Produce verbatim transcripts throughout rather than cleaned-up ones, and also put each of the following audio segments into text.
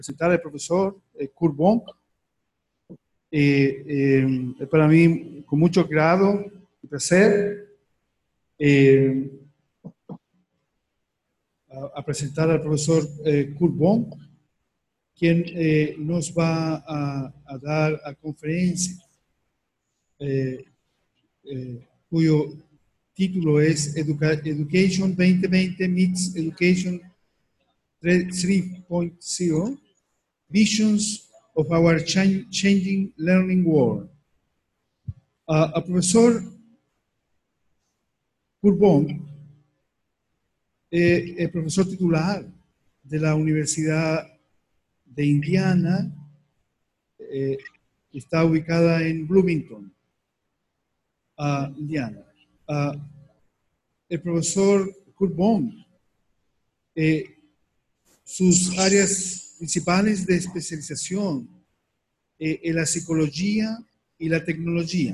presentar al profesor eh, Kurt Bonk. Eh, eh, para mí, con mucho grado y placer, eh, a, a presentar al profesor eh, Kurt Bonk, quien eh, nos va a, a dar a conferencia, eh, eh, cuyo título es Educa Education veinte veinte meets Education tres punto cero, Visions of our ch Changing Learning World. Uh, a profesor Kurt Bonk, eh, el profesor titular de la Universidad de Indiana, eh, está ubicada en Bloomington, uh, Indiana. Uh, el profesor Kurt Bonk, eh, sus áreas principales de especialización eh, en la psicología y la tecnología.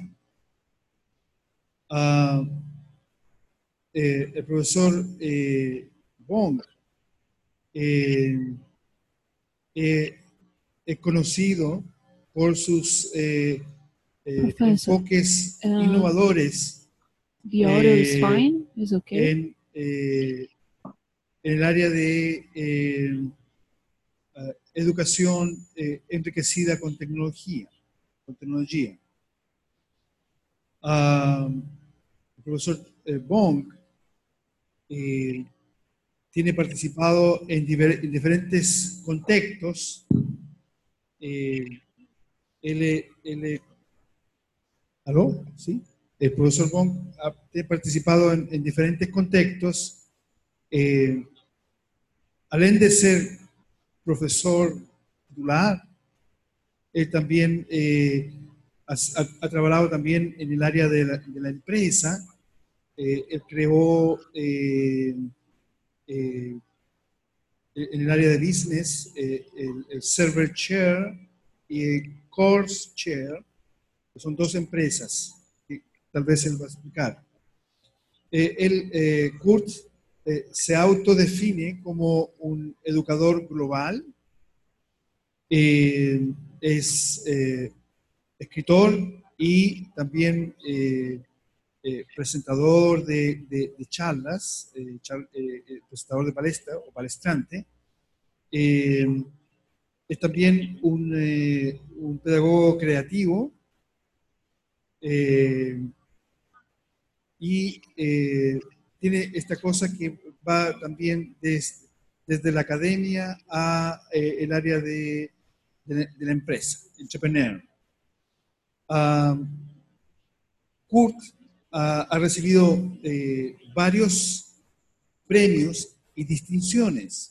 Uh, eh, el profesor eh, Bonk eh, eh, es conocido por sus eh, eh, enfoques uh, innovadores The audio is eh, fine, is okay. en, eh, en el área de eh, uh, educación eh, enriquecida con tecnología. Con tecnología. Uh, el profesor eh, Bonk eh, tiene participado en, diver, en diferentes contextos. Eh, él, él, ¿Aló? ¿Sí? El profesor Bonk ha participado en, en diferentes contextos. Eh, além de ser profesor titular, él también eh, ha, ha, trabajado también en el área de la, de la empresa. Eh, él creó eh, eh, en el área de business eh, el, el Server Chair y el Course Chair, que son dos empresas que tal vez él va a explicar. Eh, él, eh, Kurt, eh, se autodefine como un educador global. Eh, es eh, escritor y también eh, eh, presentador de, de, de charlas, eh, char, eh, presentador de palestra o palestrante. Eh, es también un, eh, un pedagogo creativo eh, y eh, tiene esta cosa que va también desde, desde la academia a eh, el área de, de, de la empresa, entrepreneur. Uh, Kurt uh, ha recibido eh, varios premios y distinciones.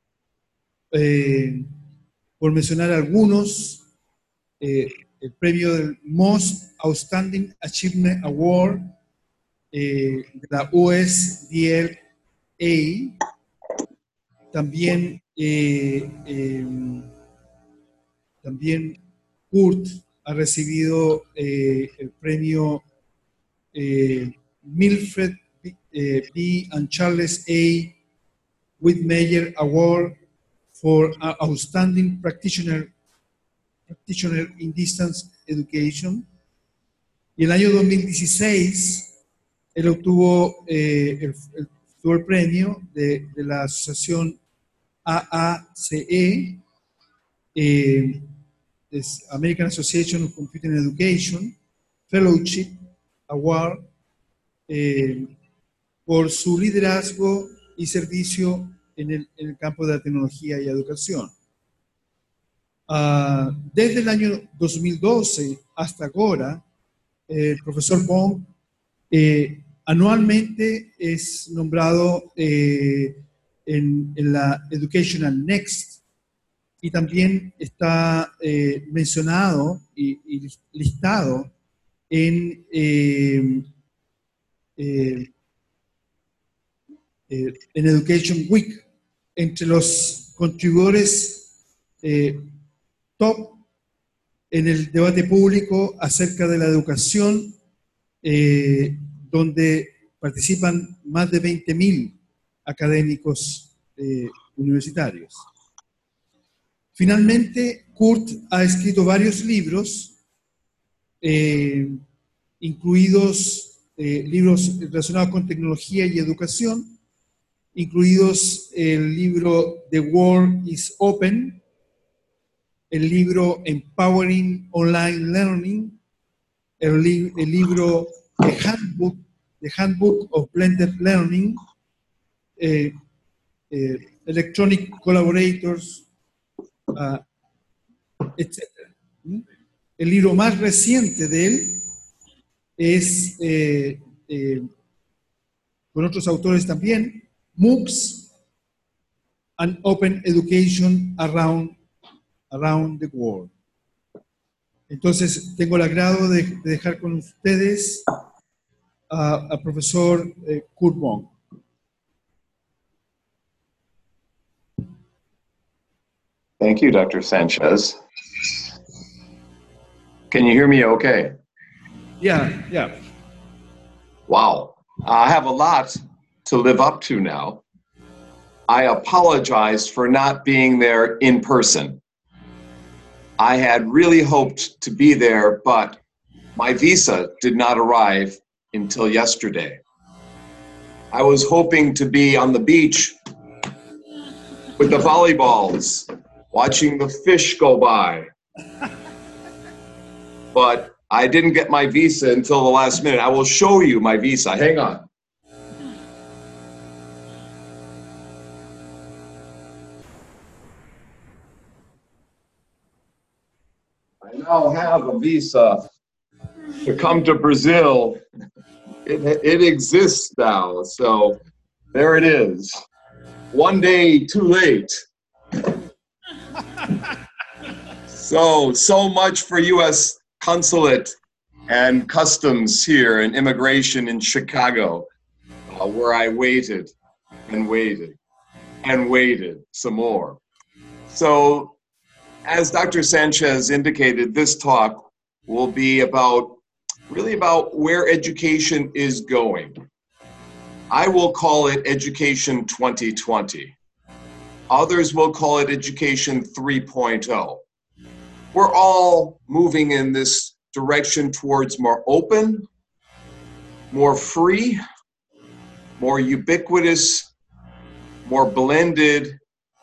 Eh, por mencionar algunos, eh, el premio del Most Outstanding Achievement Award eh, de la U S D L A, también, eh, eh, también Kurt ha recibido eh, el premio eh, Milfred eh, B. and Charles A. Whitmeyer Award for Outstanding Practitioner, Practitioner in Distance Education. Y el año dos mil dieciséis, él obtuvo eh, el, el, obtuvo el premio de, de la asociación A A C E, eh, es American Association of Computing Education, Fellowship Award, eh, por su liderazgo y servicio en el, en el campo de la tecnología y educación. Uh, desde el año dos mil doce hasta ahora, eh, el profesor Bonk eh, anualmente es nombrado eh, en, en la Educational Next y también está eh, mencionado y, y listado en eh, eh, eh, en Education Week entre los contribuidores eh, top en el debate público acerca de la educación, eh, donde participan más de veinte mil académicos eh, universitarios. Finalmente, Kurt ha escrito varios libros, eh, incluidos eh, libros relacionados con tecnología y educación, incluidos el libro The World is Open, el libro Empowering Online Learning, el, li el libro The Handbook, The Handbook of Blended Learning, eh, eh, Electronic Collaborators, uh, etcétera. El libro más reciente de él es, eh, eh, con otros autores también, MOOCs and Open Education Around, around the World. Entonces, tengo el agrado de, de dejar con ustedes al profesor eh, Kurt Wong. Thank you, Doctor Sanchez. Can you hear me okay? Yeah, yeah. Wow. I have a lot to live up to now. I apologize for not being there in person. I had really hoped to be there, but my visa did not arrive until yesterday. I was hoping to be on the beach with the volleyballs, watching the fish go by. But I didn't get my visa until the last minute. I will show you my visa. Hang on. I now have a visa to come to Brazil. It, it exists now, so there it is. One day too late. So, so much for U S Consulate and Customs here and Immigration in Chicago, uh, where I waited and waited and waited some more. So, as Doctor Sanchez indicated, this talk will be about, really about where education is going. I will call it Education twenty twenty. Others will call it Education three point oh. We're all moving in this direction towards more open, more free, more ubiquitous, more blended,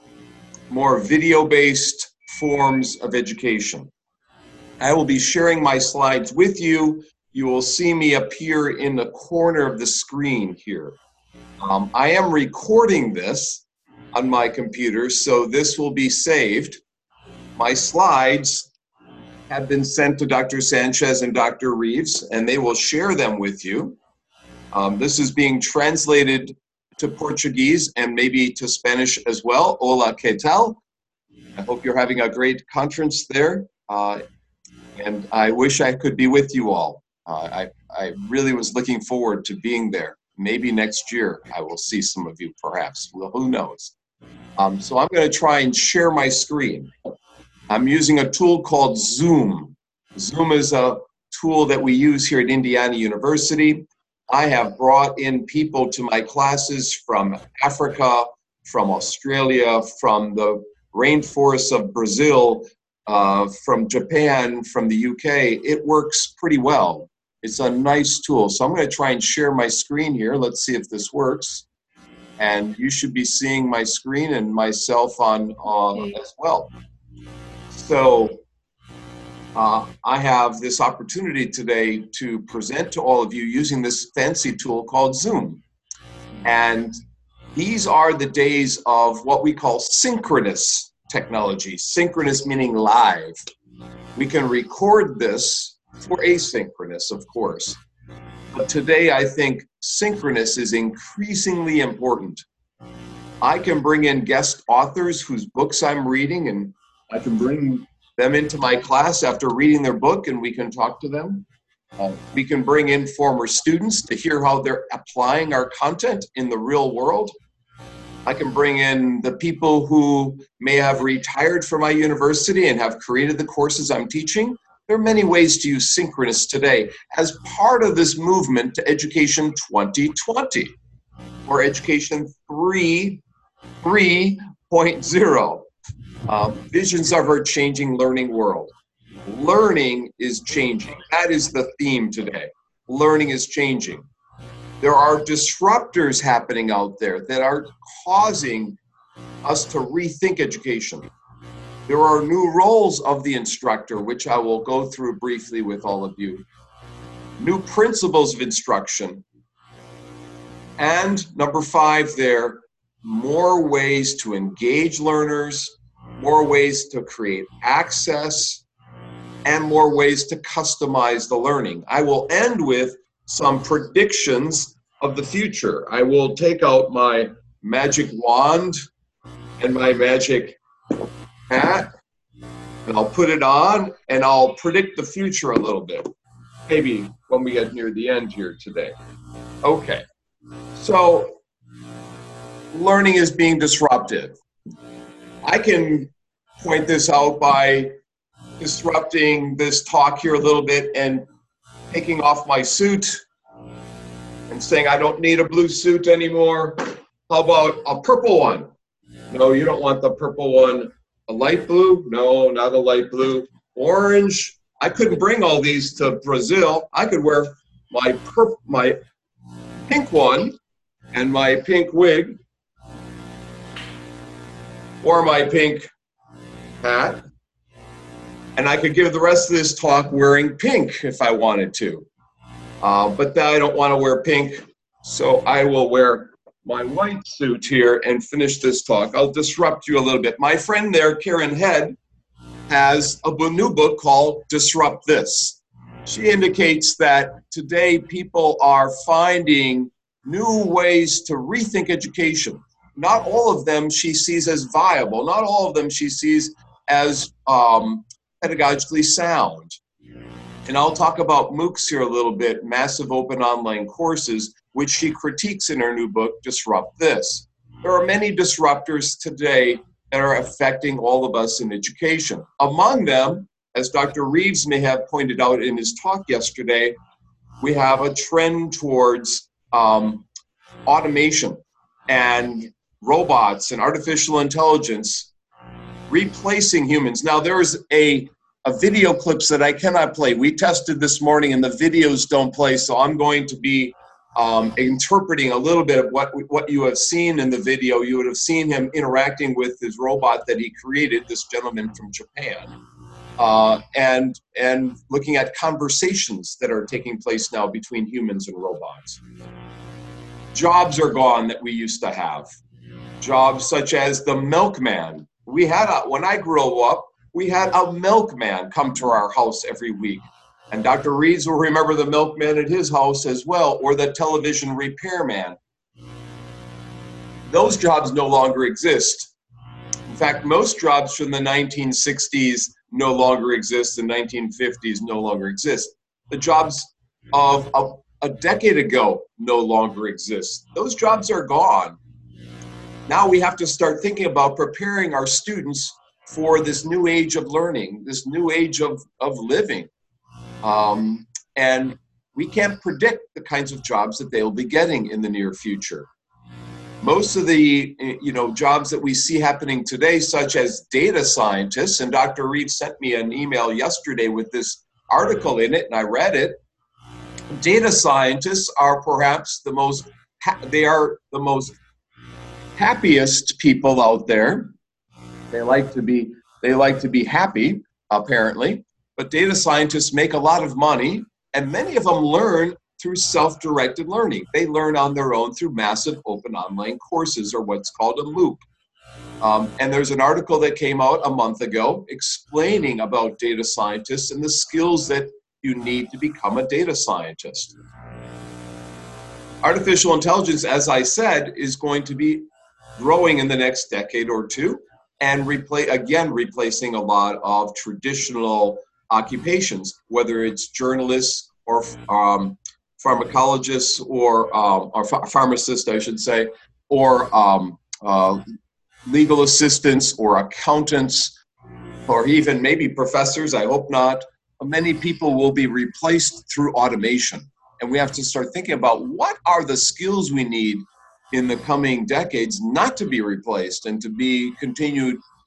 more video-based forms of education. I will be sharing my slides with you. You will see me appear in the corner of the screen here. Um, I am recording this on my computer, so this will be saved. My slides have been sent to Doctor Sanchez and Doctor Reeves, and they will share them with you. Um, this is being translated to Portuguese and maybe to Spanish as well. Hola, ¿qué tal? I hope you're having a great conference there, uh, and I wish I could be with you all. Uh, I, I really was looking forward to being there. Maybe next year I will see some of you, perhaps. Well, who knows? Um, so I'm going to try and share my screen. I'm using a tool called Zoom. Zoom is a tool that we use here at Indiana University. I have brought in people to my classes from Africa, from Australia, from the rainforests of Brazil, uh, from Japan, from the U K. It works pretty well. It's a nice tool. So I'm going to try and share my screen here. Let's see if this works. And you should be seeing my screen and myself on uh, as well. So uh, I have this opportunity today to present to all of you using this fancy tool called Zoom. And these are the days of what we call synchronous technology. Synchronous meaning live. We can record this for asynchronous, of course. But today I think synchronous is increasingly important. I can bring in guest authors whose books I'm reading, and I can bring them into my class after reading their book, and we can talk to them. Uh, we can bring in former students to hear how they're applying our content in the real world. I can bring in the people who may have retired from my university and have created the courses I'm teaching. There are many ways to use synchronous today as part of this movement to Education twenty twenty, or Education three point oh. Uh, visions of our changing learning world. Learning is changing. That is the theme today. Learning is changing. There are disruptors happening out there that are causing us to rethink education. There are new roles of the instructor, which I will go through briefly with all of you. New principles of instruction. And number five there, more ways to engage learners, more ways to create access, and more ways to customize the learning. I will end with some predictions of the future. I will take out my magic wand and my magic hat, and I'll put it on, and I'll predict the future a little bit, maybe when we get near the end here today. Okay, so learning is being disrupted. I can point this out by disrupting this talk here a little bit and taking off my suit and saying I don't need a blue suit anymore. How about a purple one? No, you don't want the purple one. A light blue? No, not a light blue. Orange? I couldn't bring all these to Brazil. I could wear my purp my pink one and my pink wig, or my pink hat, and I could give the rest of this talk wearing pink if I wanted to. Uh, but I don't want to wear pink, so I will wear my white suit here and finish this talk. I'll disrupt you a little bit. My friend there, Karen Head, has a new book called Disrupt This. She indicates that today people are finding new ways to rethink education. Not all of them she sees as viable. Not all of them she sees as um, pedagogically sound. And I'll talk about MOOCs here a little bit, massive open online courses, which she critiques in her new book, Disrupt This. There are many disruptors today that are affecting all of us in education. Among them, as Doctor Reeves may have pointed out in his talk yesterday, we have a trend towards um, automation and robots and artificial intelligence replacing humans. Now, there's a, a video clips that I cannot play. We tested this morning and the videos don't play, so I'm going to be um, interpreting a little bit of what, what you have seen in the video. You would have seen him interacting with his robot that he created, this gentleman from Japan, uh, and, and looking at conversations that are taking place now between humans and robots. Jobs are gone that we used to have. Jobs such as the milkman. We had a, when I grew up, we had a milkman come to our house every week. And Doctor Reeves will remember the milkman at his house as well, or the television repairman. Those jobs no longer exist. In fact, most jobs from the nineteen sixties no longer exist, the nineteen fifties no longer exist. The jobs of a, a decade ago no longer exist. Those jobs are gone. Now we have to start thinking about preparing our students for this new age of learning, this new age of, of living. Um, and we can't predict the kinds of jobs that they'll be getting in the near future. Most of the you know, jobs that we see happening today, such as data scientists, and Doctor Reeves sent me an email yesterday with this article in it, and I read it. Data scientists are perhaps the most, they are the most happiest people out there. They like to be, they like to be happy, apparently, but data scientists make a lot of money, and many of them learn through self-directed learning. They learn on their own through massive open online courses, or what's called a MOOC. Um, and there's an article that came out a month ago explaining about data scientists and the skills that you need to become a data scientist. Artificial intelligence, as I said, is going to be growing in the next decade or two, and repla- again replacing a lot of traditional occupations, whether it's journalists or um, pharmacologists or, um, or ph- pharmacists, I should say, or um, uh, legal assistants or accountants, or even maybe professors. I hope not. Many people will be replaced through automation, and we have to start thinking about what are the skills we need in the coming decades not to be replaced and to be continued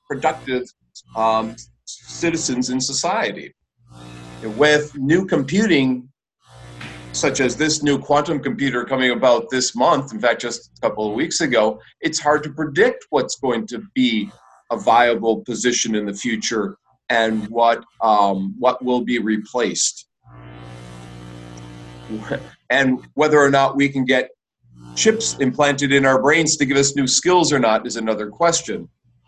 productive um, citizens in society. With new computing, such as this new quantum computer coming about this month, in fact, just a couple of weeks ago, it's hard to predict what's going to be a viable position in the future and what um, what will be replaced. And whether or not we can get chips implanted in our brains to give us new skills or not is another question.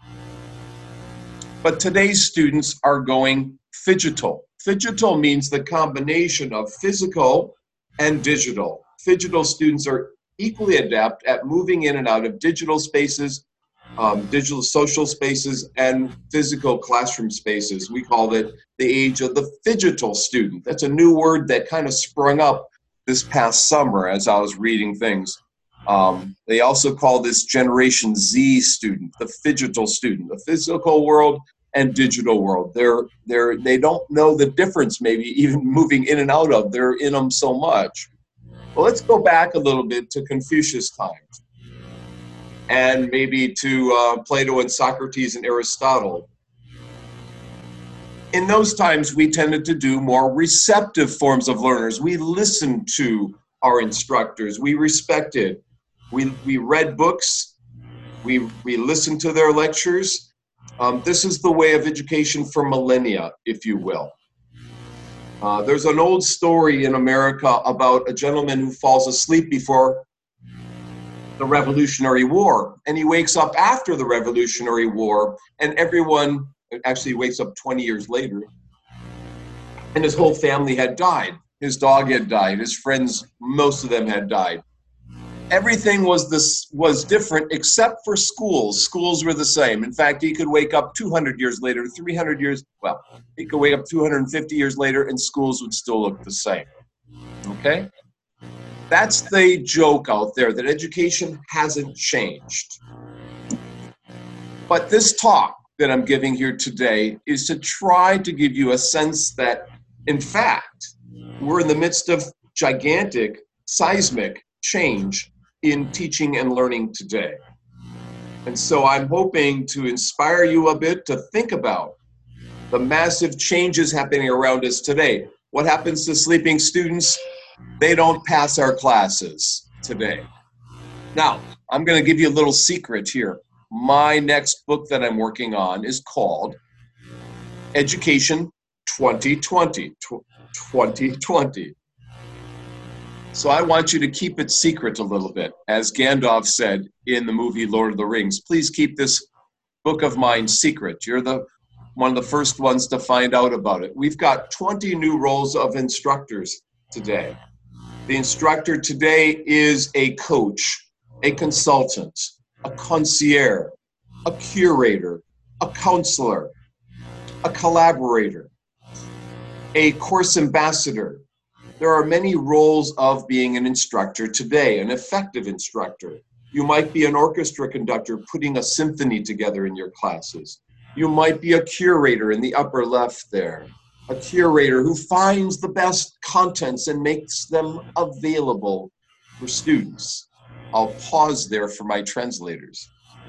But today's students are going phygital. Phygital means the combination of physical and digital. Phygital students are equally adept at moving in and out of digital spaces, um, digital social spaces, and physical classroom spaces. We called it the age of the phygital student. That's a new word that kind of sprung up this past summer as I was reading things. Um, they also call this Generation Z student, the phygital student, the physical world and digital world. They're, they're, they don't know the difference, maybe even moving in and out of. They're in them so much. Well, let's go back a little bit to Confucius times and maybe to uh, Plato and Socrates and Aristotle. In those times, we tended to do more receptive forms of learners. We listened to our instructors. We respected. We, we read books. We, we listened to their lectures. Um, this is the way of education for millennia, if you will. Uh, there's an old story in America about a gentleman who falls asleep before the Revolutionary War, and he wakes up after the Revolutionary War, and everyone actually wakes up twenty years later, and his whole family had died. His dog had died. His friends, most of them had died. Everything was this was different except for schools. Schools were the same. In fact, he could wake up two hundred years later, three hundred years, well, he could wake up two hundred fifty years later and schools would still look the same. Okay? That's the joke out there, that education hasn't changed. But this talk that I'm giving here today is to try to give you a sense that, in fact, we're in the midst of gigantic, seismic change in teaching and learning today. And so I'm hoping to inspire you a bit to think about the massive changes happening around us today. What happens to sleeping students? They don't pass our classes today. Now, I'm going to give you a little secret here. My next book that I'm working on is called Education twenty twenty. twenty twenty. So I want you to keep it secret a little bit. As Gandalf said in the movie Lord of the Rings, please keep this book of mine secret. You're the one of the first ones to find out about it. We've got twenty new roles of instructors today. The instructor today is a coach, a consultant, a concierge, a curator, a counselor, a collaborator, a course ambassador. There are many roles of being an instructor today, an effective instructor. You might be an orchestra conductor putting a symphony together in your classes. You might be a curator in the upper left there, a curator who finds the best contents and makes them available for students. I'll pause there for my translators.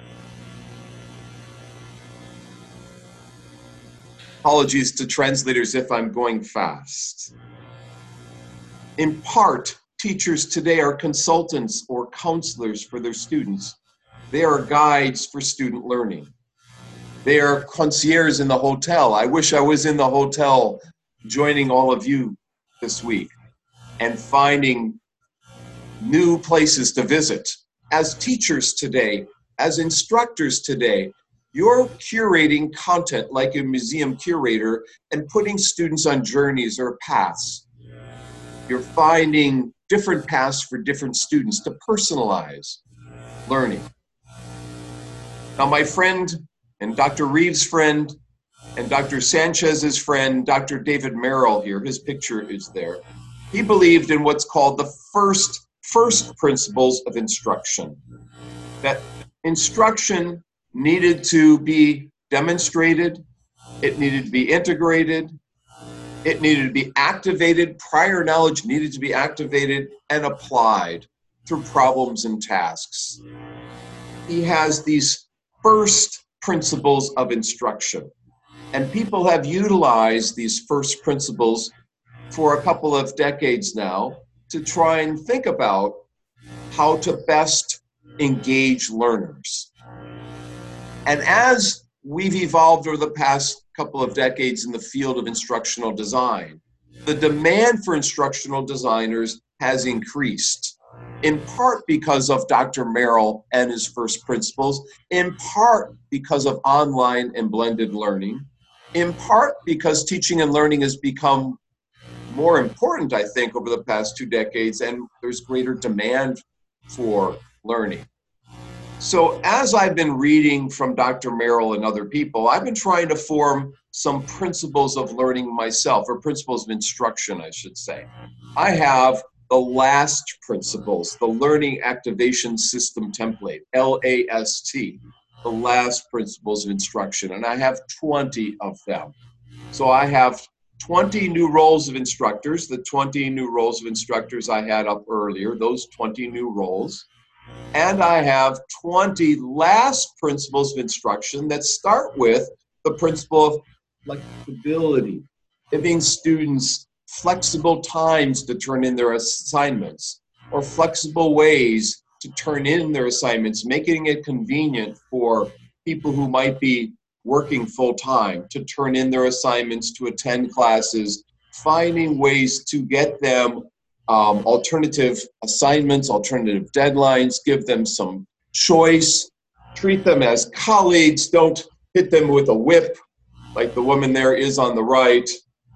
Apologies to translators if I'm going fast. In part, teachers today are consultants or counselors for their students. They are guides for student learning. They are concierges in the hotel. I wish I was in the hotel joining all of you this week and finding new places to visit. As teachers today, as instructors today, you're curating content like a museum curator and putting students on journeys or paths. You're finding different paths for different students to personalize learning. Now, my friend and Doctor Reeves' friend and Doctor Sanchez's friend, Doctor David Merrill here, his picture is there. He believed in what's called the first, first principles of instruction. That instruction needed to be demonstrated, it needed to be integrated, it needed to be activated, prior knowledge needed to be activated and applied through problems and tasks. He has these first principles of instruction. And people have utilized these first principles for a couple of decades now to try and think about how to best engage learners. And as we've evolved over the past couple of decades in the field of instructional design, the demand for instructional designers has increased, in part because of Doctor Merrill and his first principles, in part because of online and blended learning, in part because teaching and learning has become more important, I think, over the past two decades, and there's greater demand for learning. So as I've been reading from Doctor Merrill and other people, I've been trying to form some principles of learning myself, or principles of instruction, I should say. I have the LAST principles, the Learning Activation System Template, L A S T, the LAST principles of instruction, and I have twenty of them. So I have twenty new roles of instructors, the twenty new roles of instructors I had up earlier, those twenty new roles. And I have twenty LAST principles of instruction that start with the principle of flexibility, giving students flexible times to turn in their assignments, or flexible ways to turn in their assignments, making it convenient for people who might be working full-time to turn in their assignments, to attend classes, finding ways to get them um, alternative assignments, alternative deadlines, give them some choice, treat them as colleagues, don't hit them with a whip like the woman there is on the right.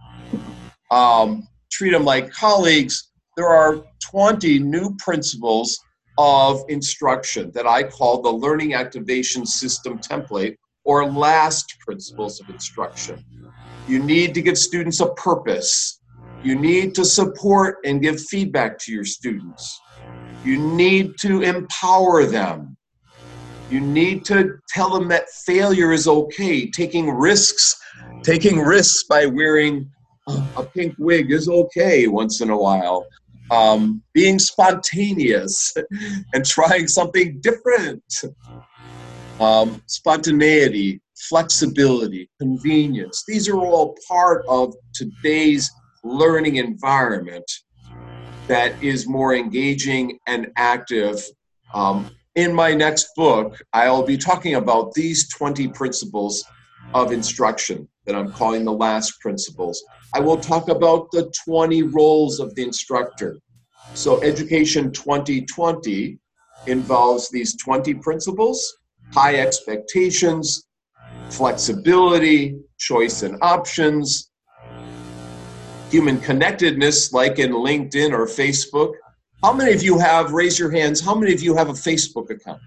Um, treat them like colleagues. There are twenty new principles of instruction that I call the Learning Activation System Template, or LAST principles of instruction. You need to give students a purpose. You need to support and give feedback to your students. You need to empower them. You need to tell them that failure is okay. Taking risks, taking risks by wearing a pink wig is okay once in a while. Um, being spontaneous and trying something different. Um, spontaneity, flexibility, convenience. These are all part of today's learning environment that is more engaging and active. Um, in my next book, I'll be talking about these twenty principles of instruction that I'm calling the LAST principles. I will talk about the twenty roles of the instructor. So Education twenty twenty involves these twenty principles: high expectations, flexibility, choice and options, human connectedness, like in LinkedIn or Facebook. How many of you have, raise your hands, how many of you have a Facebook account?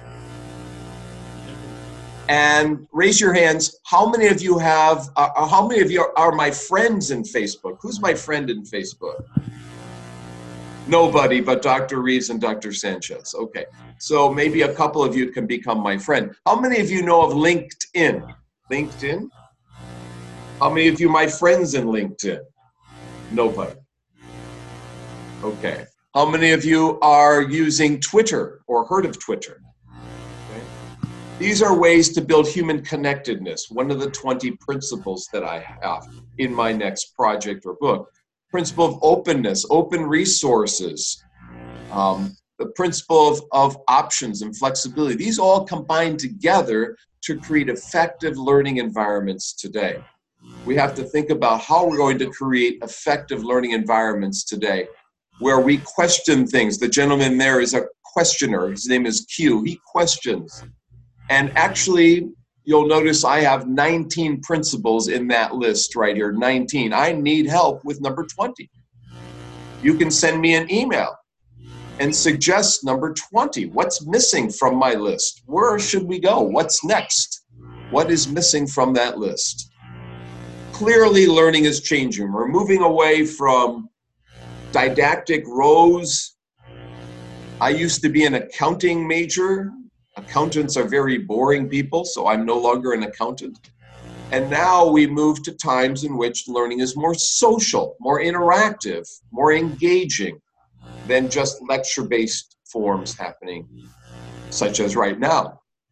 And raise your hands, how many of you have, uh, how many of you are, are my friends in Facebook? Who's my friend in Facebook? Nobody but Doctor Reeves and Doctor Sanchez. Okay, so maybe a couple of you can become my friend. How many of you know of LinkedIn? LinkedIn? How many of you my friends in LinkedIn? Nobody. Okay. How many of you are using Twitter or heard of Twitter? Okay. These are ways to build human connectedness, one of the twenty principles that I have in my next project or book. Principle of openness, open resources, um, the principle of, of options and flexibility. These all combine together to create effective learning environments today. We have to think about how we're going to create effective learning environments today, where we question things. The gentleman there is a questioner. His name is Q. He questions. And actually, you'll notice I have nineteen principles in that list right here, nineteen. I need help with number twenty. You can send me an email and suggest number twenty. What's missing from my list? Where should we go? What's next? What is missing from that list? Clearly, learning is changing. We're moving away from didactic rows. I used to be an accounting major. Accountants are very boring people, so I'm no longer an accountant. And now we move to times in which learning is more social, more interactive, more engaging than just lecture-based forms happening, such as right now.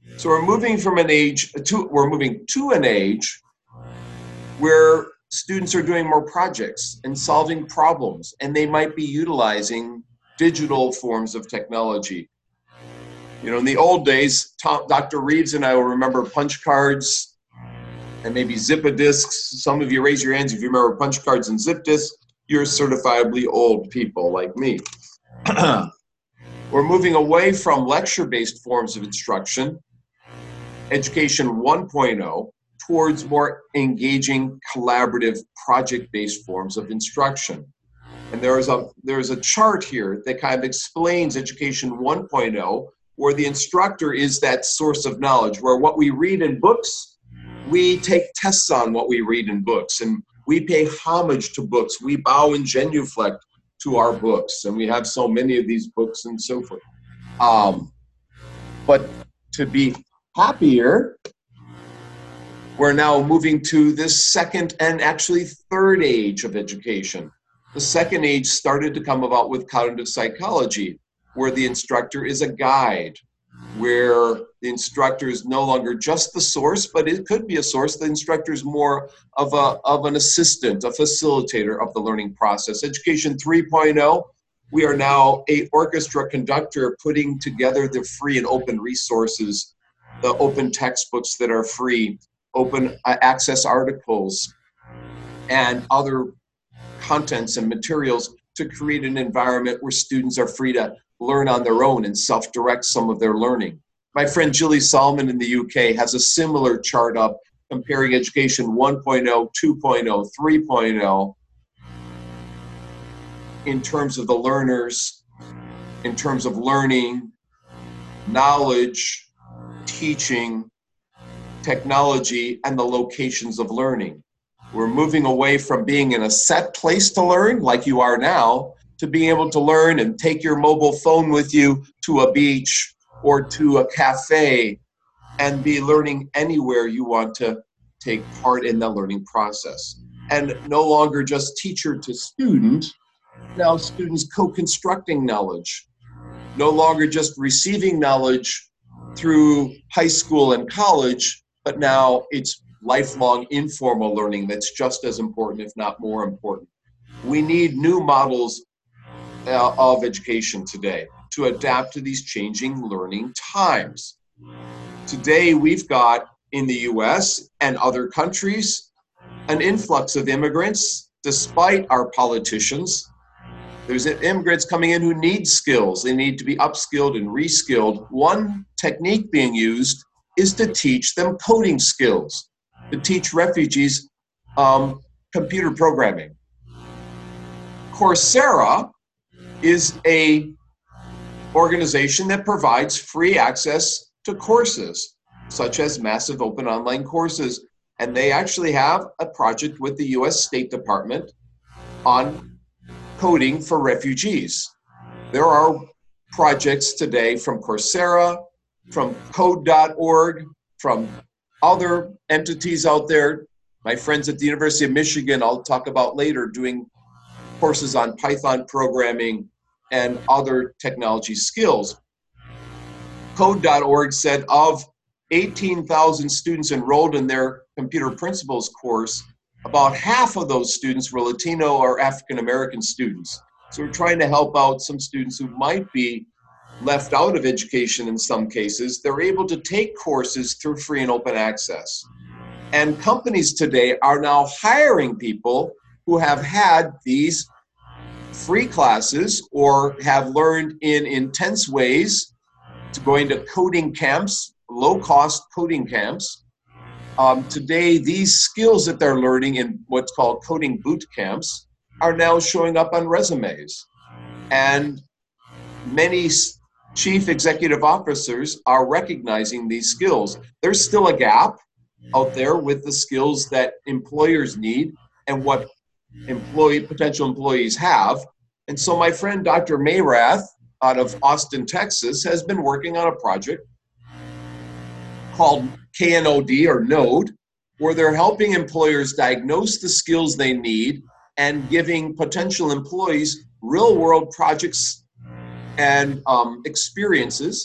So we're moving from an age to, we're moving to an age where students are doing more projects and solving problems, and they might be utilizing digital forms of technology. You know, in the old days, Tom, Doctor Reeves and I will remember punch cards and maybe Zip-A-Discs. Some of you raise your hands if you remember punch cards and zip discs. You're certifiably old people like me. We're moving away from lecture-based forms of instruction, education one point oh, towards more engaging, collaborative, project-based forms of instruction. And there is a, there's a chart here that kind of explains education one point oh, where the instructor is that source of knowledge, where what we read in books, we take tests on what we read in books, and we pay homage to books. We bow and genuflect to our books, and we have so many of these books and so forth. Um, but to be happier, we're now moving to this second and actually third age of education. The second age started to come about with cognitive psychology, where the instructor is a guide, where the instructor is no longer just the source, but it could be a source. The instructor is more of, a, of an assistant, a facilitator of the learning process. Education three point oh, we are now an orchestra conductor putting together the free and open resources, the open textbooks that are free, open access articles, and other contents and materials to create an environment where students are free to learn on their own and self-direct some of their learning. My friend Jilly Solomon in the U K has a similar chart up comparing education one point oh, two point oh, three point oh in terms of the learners, in terms of learning, knowledge, teaching, technology, and the locations of learning. We're moving away from being in a set place to learn, like you are now, to being able to learn and take your mobile phone with you to a beach or to a cafe and be learning anywhere you want to take part in the learning process. And no longer just teacher to student, now students co-constructing knowledge. No longer just receiving knowledge through high school and college, but now it's lifelong informal learning that's just as important, if not more important. We need new models uh, of education today to adapt to these changing learning times. Today, we've got in the U S and other countries an influx of immigrants, despite our politicians. There's immigrants coming in who need skills. They need to be upskilled and reskilled. One technique being used is to teach them coding skills, to teach refugees um, computer programming. Coursera is a organization that provides free access to courses, such as massive open online courses. And they actually have a project with the U S State Department on coding for refugees. There are projects today from Coursera, from code dot org, from other entities out there. My friends at the University of Michigan, I'll talk about later, doing courses on Python programming and other technology skills. code dot org said of eighteen thousand students enrolled in their computer principles course, about half of those students were Latino or African American students. So we're trying to help out some students who might be left out of education in some cases. They're able to take courses through free and open access. And companies today are now hiring people who have had these free classes or have learned in intense ways, to going to coding camps, low-cost coding camps. Um, today, these skills that they're learning in what's called coding boot camps are now showing up on resumes. And many chief executive officers are recognizing these skills. There's still a gap out there with the skills that employers need and what employee potential employees have. And so my friend Doctor Mayrath out of Austin, Texas, has been working on a project called K N O D or NODE, where they're helping employers diagnose the skills they need and giving potential employees real-world projects and um, experiences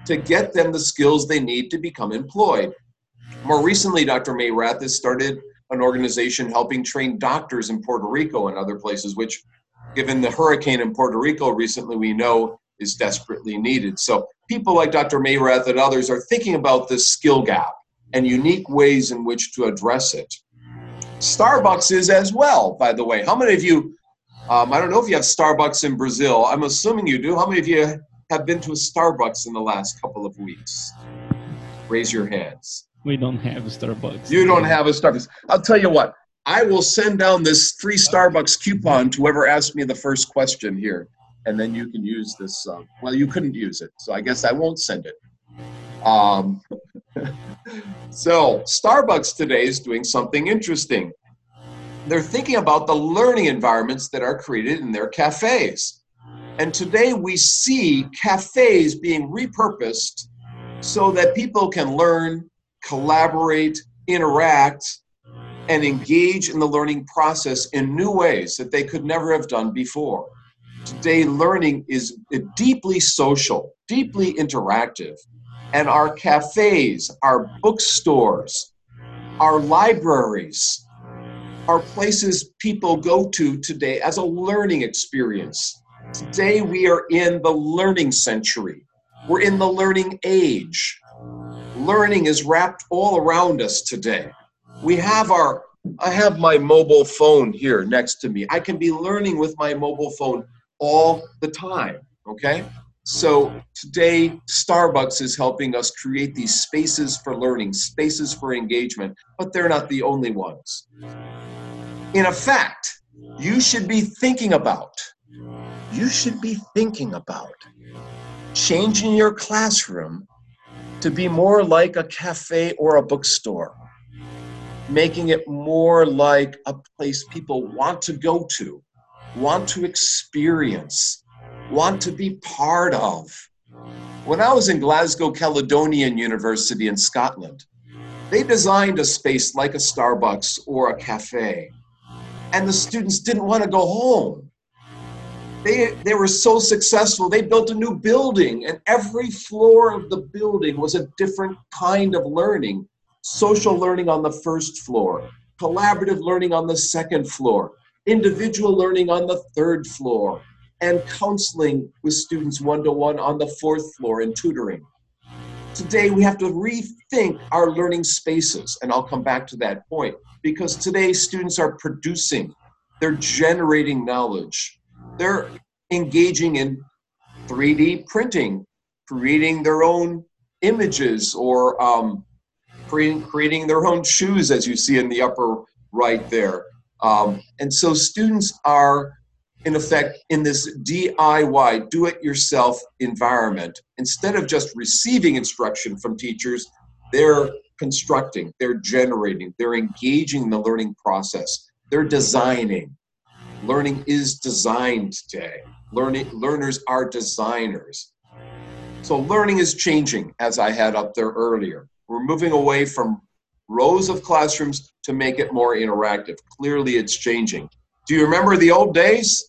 to get them the skills they need to become employed. More recently, Doctor Mayrath has started an organization helping train doctors in Puerto Rico and other places, which, given the hurricane in Puerto Rico recently, we know is desperately needed. So people like Doctor Mayrath and others are thinking about this skill gap and unique ways in which to address it. Starbucks is as well, by the way. How many of you, um, I don't know if you have Starbucks in Brazil. I'm assuming you do. How many of you have been to a Starbucks in the last couple of weeks? Raise your hands. We don't have Starbucks. You don't have a Starbucks. I'll tell you what. I will send down this free Starbucks coupon to whoever asks me the first question here. And then you can use this. Uh, well, you couldn't use it, so I guess I won't send it. Um, so Starbucks today is doing something interesting. They're thinking about the learning environments that are created in their cafes. And today we see cafes being repurposed so that people can learn, collaborate, interact, and engage in the learning process in new ways that they could never have done before. Today, learning is deeply social, deeply interactive, and our cafes, our bookstores, our libraries, are places people go to today as a learning experience. Today, we are in the learning century. We're in the learning age. Learning is wrapped all around us today. We have our, I have my mobile phone here next to me. I can be learning with my mobile phone all the time, okay? So today, Starbucks is helping us create these spaces for learning, spaces for engagement, but they're not the only ones. In effect, you should be thinking about, you should be thinking about changing your classroom to be more like a cafe or a bookstore, making it more like a place people want to go to, want to experience, want to be part of. When I was in Glasgow Caledonian University in Scotland, they designed a space like a Starbucks or a cafe, and the students didn't want to go home. They, they were so successful, they built a new building, and every floor of the building was a different kind of learning. Social learning on the first floor, collaborative learning on the second floor, individual learning on the third floor, and counseling with students one-to-one on the fourth floor and tutoring. Today, we have to rethink our learning spaces, and I'll come back to that point, because today students are producing, they're generating knowledge, they're engaging in three D printing, creating their own images, or um, creating, creating their own shoes, as you see in the upper right there. Um, and so students are, in effect, in this D I Y, do-it-yourself environment. Instead of just receiving instruction from teachers, they're constructing, they're generating, they're engaging in the learning process, they're designing. Learning is designed today. Learning, learners are designers. So learning is changing, as I had up there earlier. We're moving away from rows of classrooms to make it more interactive. Clearly, it's changing. Do you remember the old days?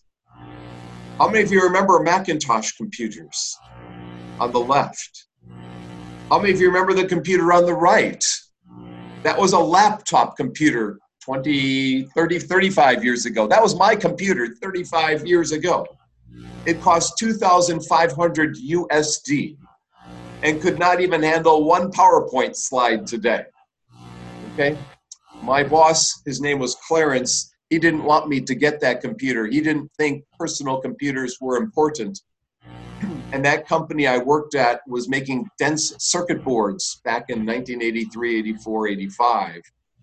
How many of you remember Macintosh computers on the left? How many of you remember the computer on the right? That was a laptop computer twenty, thirty, thirty-five years ago. That was my computer thirty-five years ago. It cost two thousand five hundred U S D and could not even handle one PowerPoint slide today. Okay? My boss, his name was Clarence, he didn't want me to get that computer. He didn't think personal computers were important. And that company I worked at was making dense circuit boards back in nineteen eighty-three, eighty-four, eighty-five.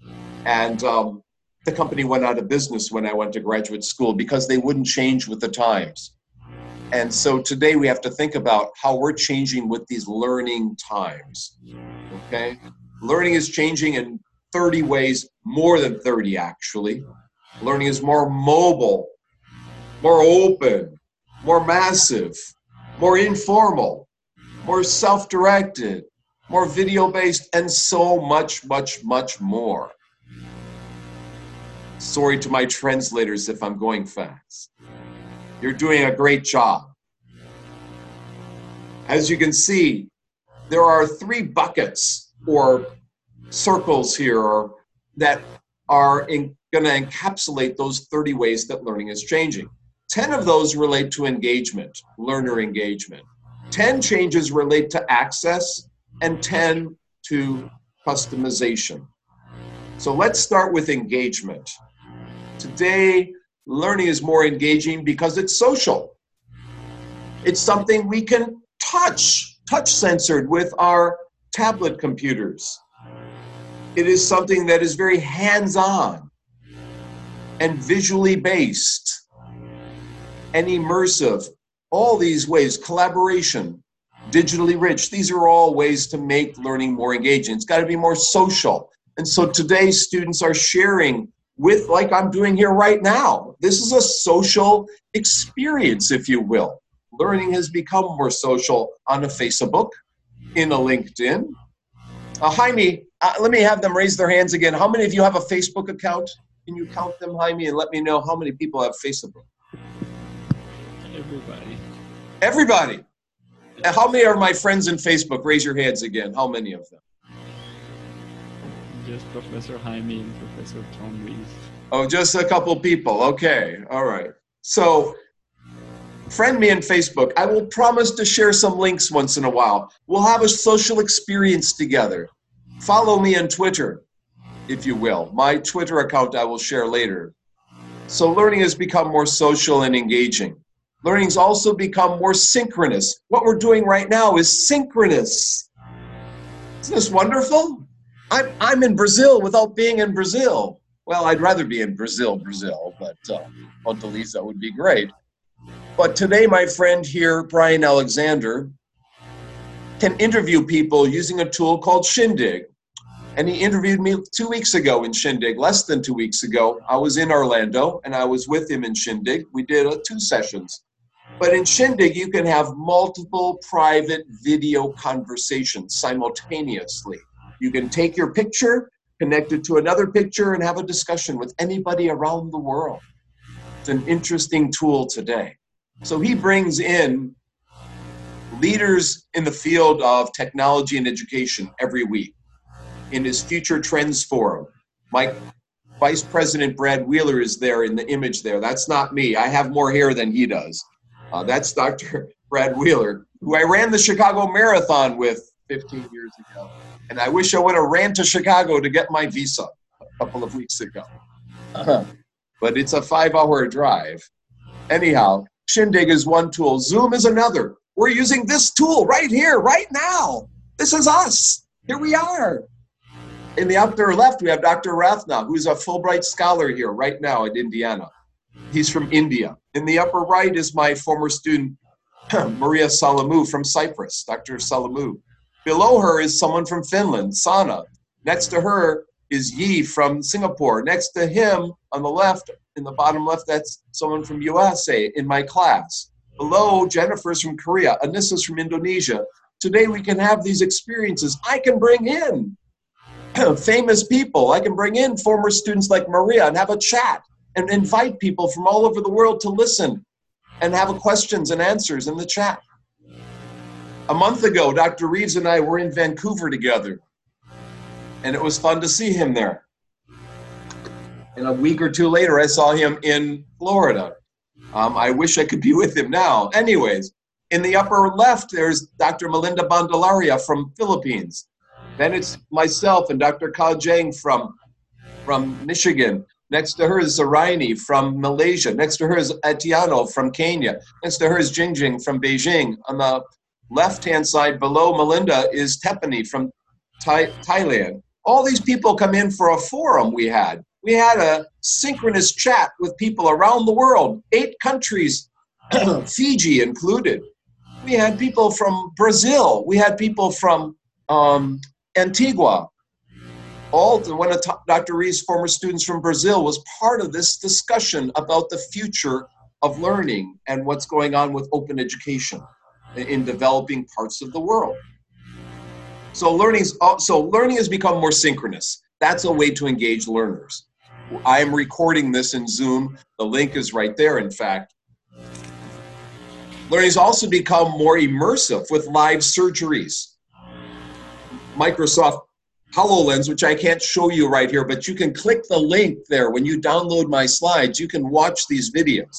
And um, the company went out of business when I went to graduate school because they wouldn't change with the times. And so today we have to think about how we're changing with these learning times, okay? Learning is changing in thirty ways, more than thirty actually. Learning is more mobile, more open, more massive, more informal, more self-directed, more video-based, and so much, much, much more. Sorry to my translators if I'm going fast. You're doing a great job. As you can see, there are three buckets or circles here or, that are going to encapsulate those thirty ways that learning is changing. ten of those relate to engagement, learner engagement. ten changes relate to access, and ten to customization. So let's start with engagement. Today, learning is more engaging because it's social. It's something we can touch, touch censored with our tablet computers. It is something that is very hands-on and visually based and immersive. All these ways, collaboration, digitally rich, these are all ways to make learning more engaging. It's got to be more social. And so today students are sharing with, like I'm doing here right now. This is a social experience, if you will. Learning has become more social on a Facebook, in a LinkedIn. Uh, Jaime, uh, let me have them raise their hands again. How many of you have a Facebook account? Can you count them, Jaime, and let me know how many people have Facebook? Everybody. Everybody. And how many are my friends in Facebook? Raise your hands again. How many of them? Just Professor Jaime and Professor Tom Rees. Oh, just a couple people. Okay. All right. So, friend me on Facebook. I will promise to share some links once in a while. We'll have a social experience together. Follow me on Twitter, if you will. My Twitter account I will share later. So learning has become more social and engaging. Learning's also become more synchronous. What we're doing right now is synchronous. Isn't this wonderful? I'm, I'm in Brazil without being in Brazil. Well, I'd rather be in Brazil, Brazil, but uh, Montalisa would be great. But today, my friend here, Brian Alexander, can interview people using a tool called Shindig. And he interviewed me two weeks ago in Shindig, less than two weeks ago. I was in Orlando, and I was with him in Shindig. We did uh, two sessions. But in Shindig, you can have multiple private video conversations simultaneously. You can take your picture, connect it to another picture, and have a discussion with anybody around the world. It's an interesting tool today. So he brings in leaders in the field of technology and education every week in his Future Trends Forum. My Vice President Brad Wheeler is there in the image there. That's not me. I have more hair than he does. Uh, that's Doctor Brad Wheeler, who I ran the Chicago Marathon with fifteen years ago. And I wish I would have ran to Chicago to get my visa a couple of weeks ago. Uh-huh. But it's a five-hour drive. Anyhow, Shindig is one tool. Zoom is another. We're using this tool right here, right now. This is us. Here we are. In the upper left, we have Doctor Rathna, who's a Fulbright scholar here right now at Indiana. He's from India. In the upper right is my former student, Maria Salamou from Cyprus, Doctor Salamou. Below her is someone from Finland, Sana. Next to her is Yi from Singapore. Next to him, on the left, in the bottom left, that's someone from U S A in my class. Below, Jennifer's from Korea. Anissa's from Indonesia. Today we can have these experiences. I can bring in famous people. I can bring in former students like Maria and have a chat and invite people from all over the world to listen and have questions and answers in the chat. A month ago, Doctor Reeves and I were in Vancouver together, and it was fun to see him there. And a week or two later, I saw him in Florida. Um, I wish I could be with him now. Anyways, in the upper left, there's Doctor Melinda Bandalaria from Philippines. Then it's myself and Doctor Kao Jang from, from Michigan. Next to her is Zaraini from Malaysia. Next to her is Atiano from Kenya. Next to her is Jingjing from Beijing. On the left-hand side below Melinda is Tepani from Thai Thailand. All these people come in for a forum we had. We had a synchronous chat with people around the world, eight countries, Fiji included. We had people from Brazil. We had people from um, Antigua. All one of Doctor Reeves' former students from Brazil was part of this discussion about the future of learning and what's going on with open education in developing parts of the world. So learning's so learning has become more synchronous. That's a way to engage learners. I am recording this in Zoom. The link is right there, in fact. Learning's also become more immersive with live surgeries. Microsoft HoloLens, which I can't show you right here, but you can click the link there. When you download my slides, you can watch these videos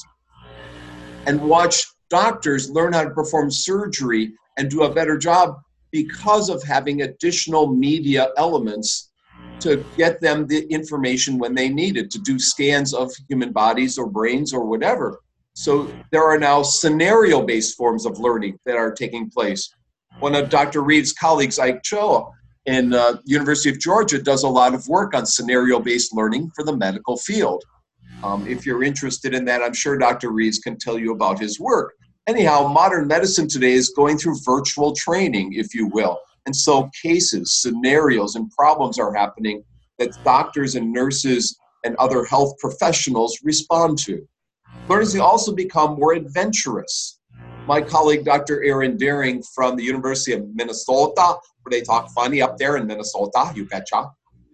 and watch doctors learn how to perform surgery and do a better job because of having additional media elements to get them the information when they need it, to do scans of human bodies or brains or whatever. So there are now scenario-based forms of learning that are taking place. One of Doctor Reed's colleagues, Ike Cho, in uh, University of Georgia, does a lot of work on scenario-based learning for the medical field. Um, if you're interested in that, I'm sure Doctor Reeds can tell you about his work. Anyhow, modern medicine today is going through virtual training, if you will. And so cases, scenarios, and problems are happening that doctors and nurses and other health professionals respond to. Learners also become more adventurous. My colleague, Doctor Aaron Daring from the University of Minnesota, where they talk funny up there in Minnesota, you betcha.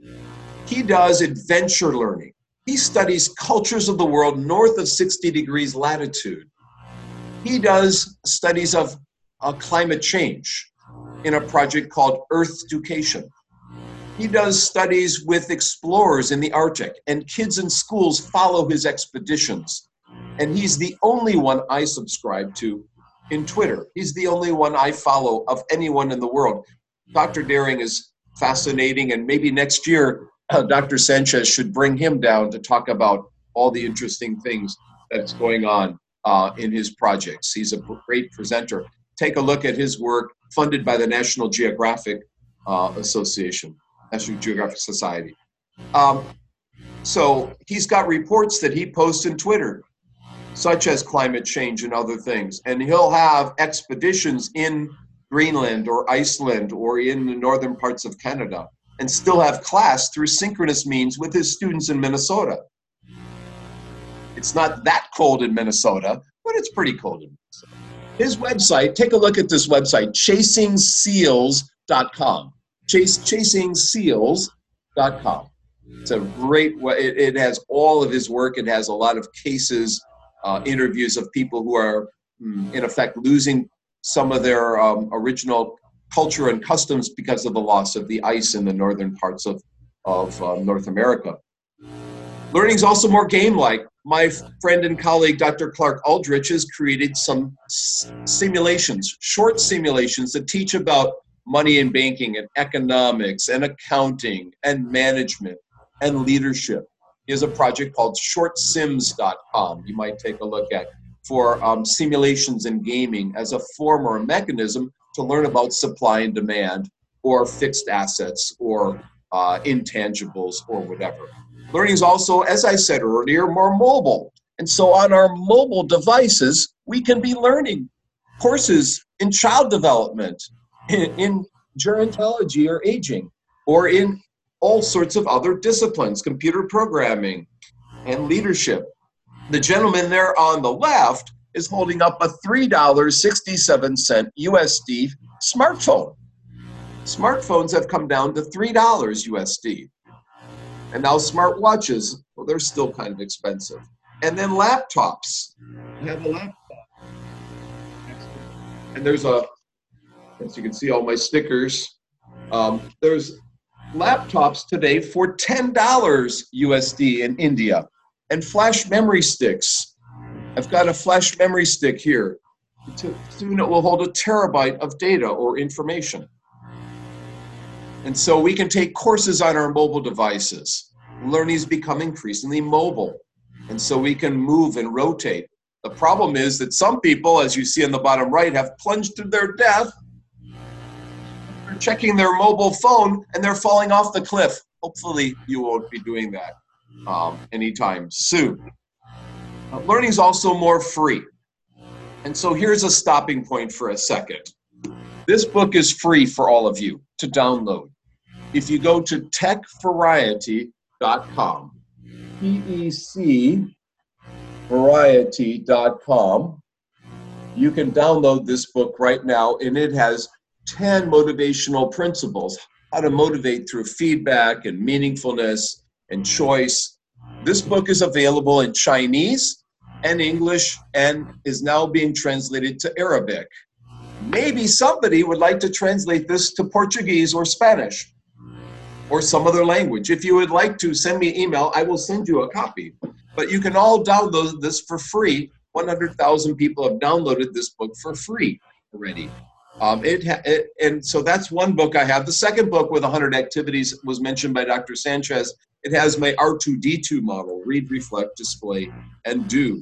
He does adventure learning. He studies cultures of the world north of sixty degrees latitude. He does studies of uh, climate change in a project called Earthducation. He does studies with explorers in the Arctic, and kids in schools follow his expeditions. And he's the only one I subscribe to in Twitter. He's the only one I follow of anyone in the world. Doctor Daring is fascinating, and maybe next year, uh, Doctor Sanchez should bring him down to talk about all the interesting things that's going on uh, in his projects. He's a great presenter. Take a look at his work, funded by the National Geographic uh, Association, National Geographic Society. Um, so he's got reports that he posts in Twitter, such as climate change and other things. And he'll have expeditions in Greenland or Iceland or in the northern parts of Canada and still have class through synchronous means with his students in Minnesota. It's not that cold in Minnesota, but it's pretty cold in Minnesota. His website, take a look at this website, chasing seals dot com. Chase, chasing seals dot com. It's a great, it, it has all of his work. It has a lot of cases, uh, interviews of people who are, in effect, losing some of their um, original culture and customs because of the loss of the ice in the northern parts of, of uh, North America. Learning is also more game-like. My friend and colleague, Doctor Clark Aldrich, has created some simulations, short simulations that teach about money and banking and economics and accounting and management and leadership. He has a project called short sims dot com you might take a look at for um, simulations in gaming as a form or a mechanism to learn about supply and demand or fixed assets or uh, intangibles or whatever. Learning is also, as I said earlier, more mobile. And so on our mobile devices, we can be learning courses in child development, in, in gerontology or aging, or in all sorts of other disciplines, computer programming and leadership. The gentleman there on the left is holding up a three dollars and sixty-seven cents U S D smartphone. Smartphones have come down to three dollars U S D. And now smartwatches, well, they're still kind of expensive. And then laptops. I have a laptop. And there's a, as you can see all my stickers, um, there's laptops today for ten dollars U S D in India. And flash memory sticks. I've got a flash memory stick here. Soon it will hold a terabyte of data or information. And so we can take courses on our mobile devices. Learning has become increasingly mobile. And so we can move and rotate. The problem is that some people, as you see on the bottom right, have plunged to their death. They're checking their mobile phone and they're falling off the cliff. Hopefully you won't be doing that um, anytime soon. Uh, learning is also more free. And so here's a stopping point for a second. This book is free for all of you to download. If you go to tech variety dot com, T E C variety dot com, you can download this book right now, and it has ten motivational principles, how to motivate through feedback and meaningfulness and choice. This book is available in Chinese and English and is now being translated to Arabic. Maybe somebody would like to translate this to Portuguese or Spanish or some other language. If you would like to send me an email, I will send you a copy. But you can all download this for free. one hundred thousand people have downloaded this book for free already. Um, it, it And so that's one book I have. The second book with one hundred activities was mentioned by Doctor Sanchez. It has my R two D two model, read, reflect, display, and do.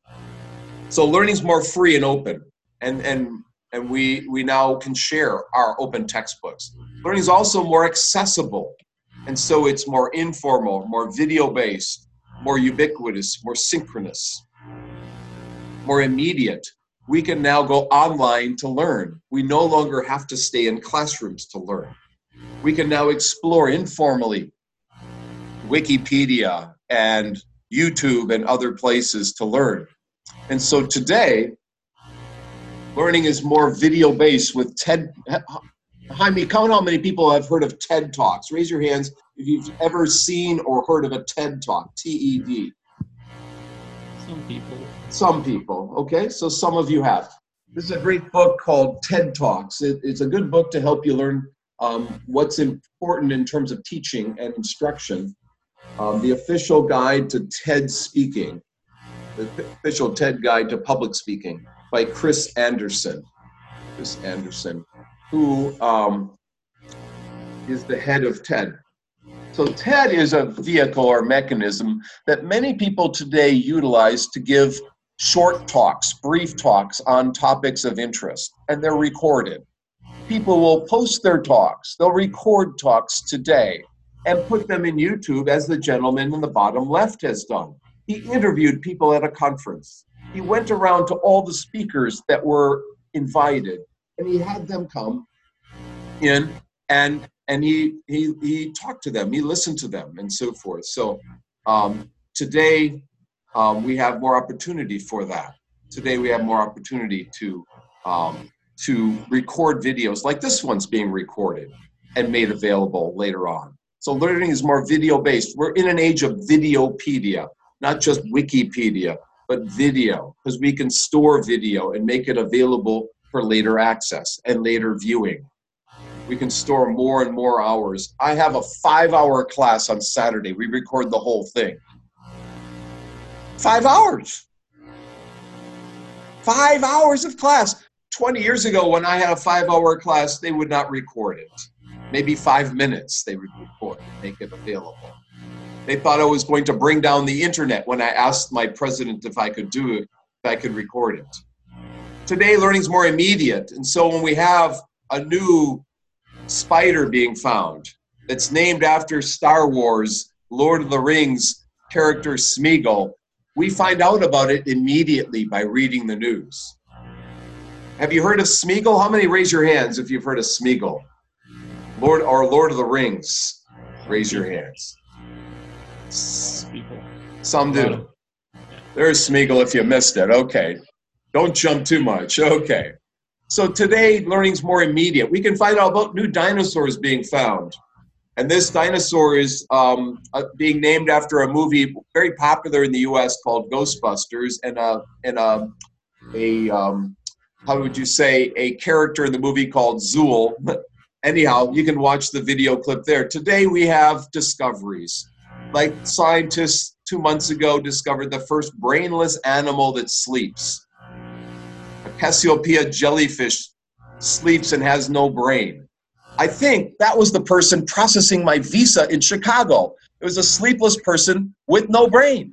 So learning's more free and open. And, and, and we, we now can share our open textbooks. Learning is also more accessible. And so it's more informal, more video-based, more ubiquitous, more synchronous, more immediate. We can now go online to learn. We no longer have to stay in classrooms to learn. We can now explore informally Wikipedia and YouTube and other places to learn. And so today, learning is more video-based with TED. Jaime, count how many people have heard of TED Talks. Raise your hands if you've ever seen or heard of a TED Talk, T E D. Some people. Some people, okay? So some of you have. This is a great book called TED Talks. It, it's a good book to help you learn um, what's important in terms of teaching and instruction. Um, the official guide to TED speaking, the official TED guide to public speaking by Chris Anderson. Chris Anderson, who um, is the head of TED. So TED is a vehicle or mechanism that many people today utilize to give short talks, brief talks on topics of interest, and they're recorded. People will post their talks. They'll record talks today and put them in YouTube, as the gentleman in the bottom left has done. He interviewed people at a conference. He went around to all the speakers that were invited, and he had them come in and and he he he talked to them, he listened to them, and so forth. So um, today um, we have more opportunity for that. Today we have more opportunity to um, to record videos like this one's being recorded and made available later on. So learning is more video-based. We're in an age of Videopedia, not just Wikipedia, but video, because we can store video and make it available for later access and later viewing. We can store more and more hours. I have a five-hour class on Saturday. We record the whole thing. Five hours. Five hours of class. twenty years ago, when I had a five-hour class, they would not record it. Maybe five minutes they would record and make it available. They thought I was going to bring down the internet when I asked my president if I could do it, if I could record it. Today, learning's more immediate. And so when we have a new spider being found that's named after Star Wars, Lord of the Rings character Smeagol, we find out about it immediately by reading the news. Have you heard of Smeagol? How many raise your hands if you've heard of Smeagol? Lord or Lord of the Rings, raise your hands. People. Some do. There's Smeagol if you missed it. Okay. Don't jump too much. Okay. So today, learning's more immediate. We can find out about new dinosaurs being found. And this dinosaur is um, uh, being named after a movie very popular in the U S called Ghostbusters, and a, and a, a um, how would you say, a character in the movie called Zool. Anyhow, you can watch the video clip there. Today we have discoveries. Like scientists two months ago discovered the first brainless animal that sleeps. A Cassiopeia jellyfish sleeps and has no brain. I think that was the person processing my visa in Chicago. It was a sleepless person with no brain.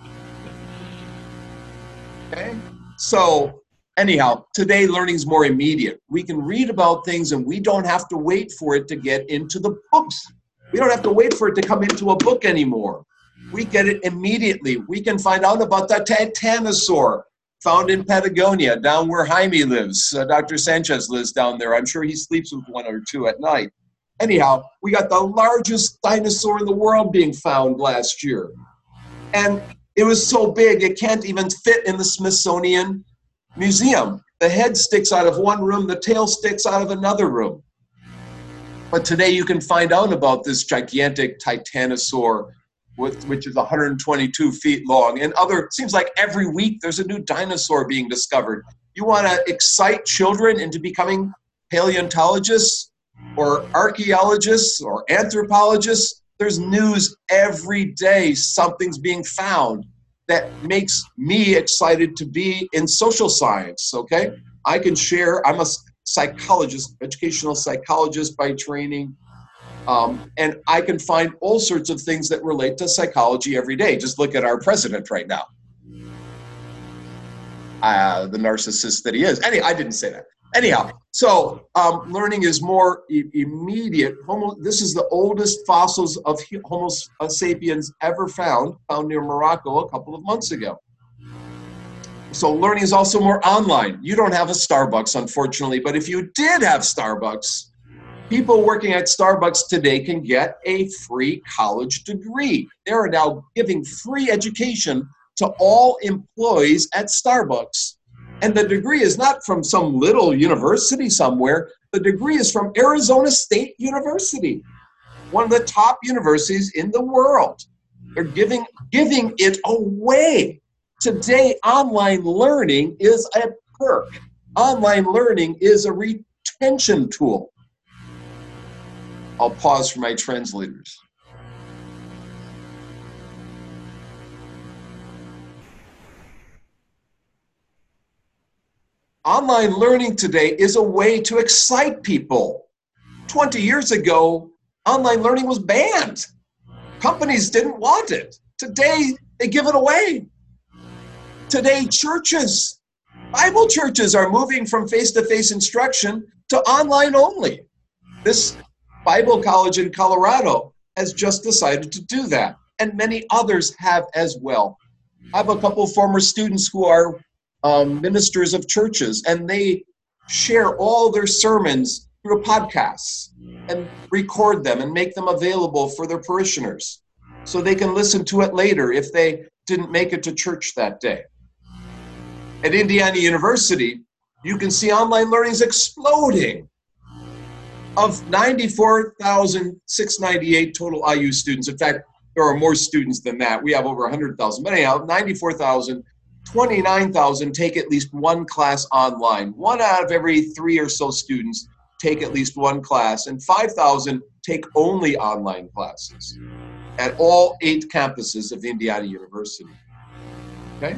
Okay? So anyhow, today learning's more immediate. We can read about things and we don't have to wait for it to get into the books. We don't have to wait for it to come into a book anymore. We get it immediately. We can find out about the titanosaur found in Patagonia, down where Jaime lives. Uh, Doctor Sanchez lives down there. I'm sure he sleeps with one or two at night. Anyhow, we got the largest dinosaur in the world being found last year. And it was so big, it can't even fit in the Smithsonian Museum. The head sticks out of one room, the tail sticks out of another room. But today you can find out about this gigantic titanosaur, with, which is one hundred twenty-two feet long. And other, it seems like every week there's a new dinosaur being discovered. You want to excite children into becoming paleontologists or archaeologists or anthropologists? There's news every day. Something's being found that makes me excited to be in social science, okay? I can share, I'm a psychologist, educational psychologist by training, um, and I can find all sorts of things that relate to psychology every day. Just look at our president right now. Uh, the narcissist that he is. Anyway, I didn't say that. Anyhow, so um, learning is more e immediate. Homo, this is the oldest fossils of Homo sapiens ever found, found near Morocco a couple of months ago. So learning is also more online. You don't have a Starbucks, unfortunately, but if you did have Starbucks, people working at Starbucks today can get a free college degree. They are now giving free education to all employees at Starbucks. And the degree is not from some little university somewhere. The degree is from Arizona State University, one of the top universities in the world. They're giving, giving it away. Today, online learning is a perk. Online learning is a retention tool. I'll pause for my translators. Online learning today is a way to excite people. twenty years ago, online learning was banned. Companies didn't want it. Today, they give it away. Today, churches, Bible churches are moving from face-to-face instruction to online only. This Bible college in Colorado has just decided to do that, and many others have as well. I have a couple of former students who are Um, ministers of churches, and they share all their sermons through podcasts and record them and make them available for their parishioners so they can listen to it later if they didn't make it to church that day. At Indiana University, you can see online learning is exploding. Of ninety-four thousand six hundred ninety-eight total I U students, in fact, there are more students than that. We have over one hundred thousand, but anyhow, ninety-four thousand, twenty-nine thousand take at least one class online. One out of every three or so students take at least one class, and five thousand take only online classes at all eight campuses of Indiana University. Okay?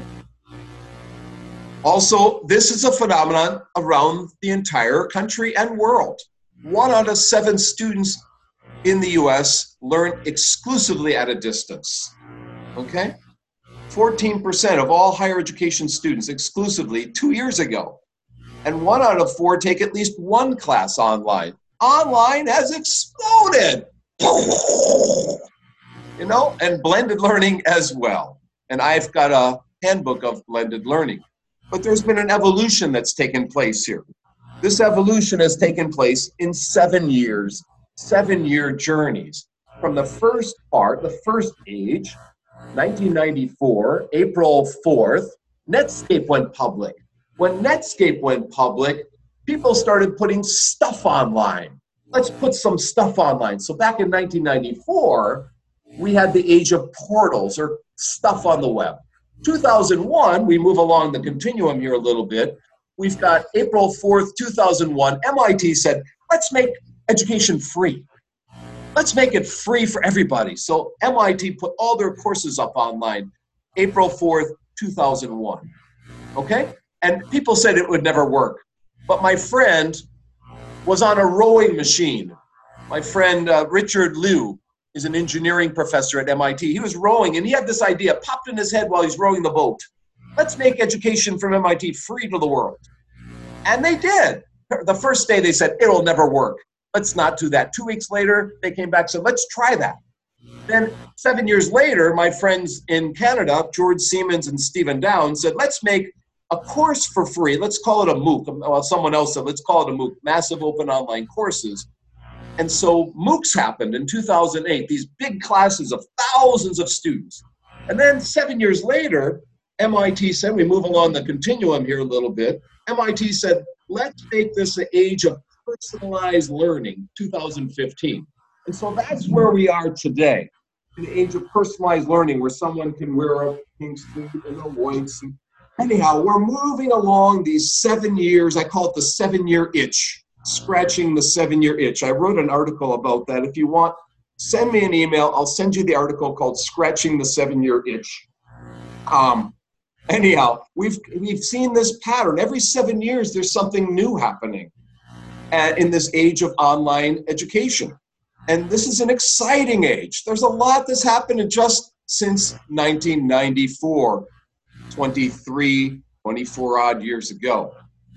Also, this is a phenomenon around the entire country and world. One out of seven students in the U S learn exclusively at a distance. Okay? fourteen percent of all higher education students exclusively two years ago. And one out of four take at least one class online. Online has exploded. You know, and blended learning as well. And I've got a handbook of blended learning. But there's been an evolution that's taken place here. This evolution has taken place in seven years, seven-year journeys. From the first part, the first age, nineteen ninety-four, April fourth, Netscape went public. When Netscape went public, people started putting stuff online. Let's put some stuff online. So back in nineteen ninety-four, we had the age of portals or stuff on the web. two thousand one, we move along the continuum here a little bit. We've got April fourth, two thousand one, M I T said, let's make education free. Let's make it free for everybody. So M I T put all their courses up online, April fourth, two thousand one. Okay? And people said it would never work. But my friend was on a rowing machine. My friend uh, Richard Liu is an engineering professor at M I T. He was rowing, and he had this idea popped in his head while he's rowing the boat. Let's make education from M I T free to the world. And they did. The first day they said, it'll never work. Let's not do that. Two weeks later, they came back and said, let's try that. Then seven years later, my friends in Canada, George Siemens and Stephen Downs, said, let's make a course for free. Let's call it a MOOC. Well, someone else said, let's call it a MOOC, Massive Open Online Courses. And so MOOCs happened in two thousand eight, these big classes of thousands of students. And then seven years later, M I T said, we move along the continuum here a little bit, M I T said, let's make this an age of personalized learning, two thousand fifteen. And so that's where we are today, in the age of personalized learning, where someone can wear a pink suit and a white suit, anyhow, we're moving along these seven years. I call it the seven-year itch, scratching the seven-year itch. I wrote an article about that. If you want, send me an email. I'll send you the article called Scratching the Seven-Year Itch. Um, anyhow, we've, we've seen this pattern. Every seven years, there's something new happening uh, in this age of online education. And this is an exciting age. There's a lot that's happened just since nineteen ninety-four, twenty-three, twenty-four odd years ago.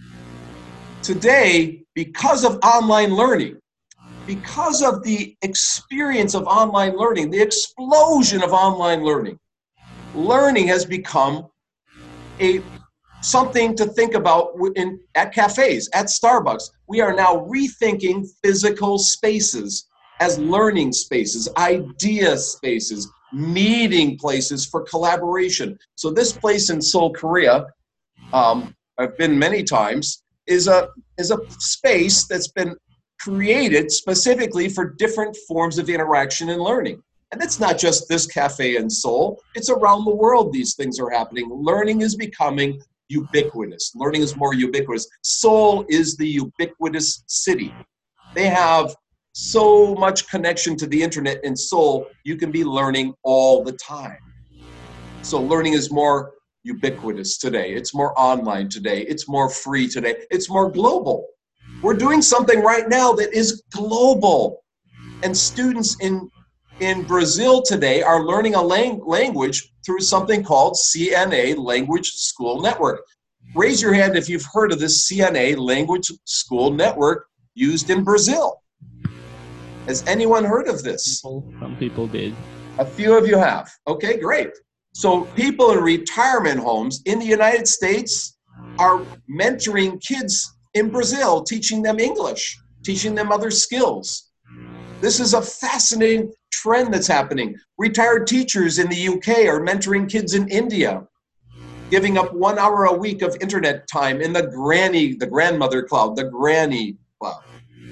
Today, because of online learning, because of the experience of online learning, the explosion of online learning, learning has become a something to think about in, at cafes, at Starbucks. We are now rethinking physical spaces as learning spaces, idea spaces, meeting places for collaboration. So this place in Seoul, Korea, um, I've been many times, is a, is a space that's been created specifically for different forms of interaction and learning. And it's not just this cafe in Seoul, it's around the world these things are happening. Learning is becoming ubiquitous. Learning is more ubiquitous. Seoul is the ubiquitous city. They have so much connection to the internet in Seoul, you can be learning all the time. So learning is more ubiquitous today. It's more online today. It's more free today. It's more global. We're doing something right now that is global. And students in, in Brazil today are learning a lang language through something called C N A, Language School Network. Raise your hand if you've heard of this C N A, Language School Network, used in Brazil. Has anyone heard of this? People, some people did. A few of you have. Okay, great. So people in retirement homes in the United States are mentoring kids in Brazil, teaching them English, teaching them other skills. This is a fascinating trend that's happening. Retired teachers in the U K are mentoring kids in India, giving up one hour a week of internet time in the granny, the grandmother cloud, the granny cloud.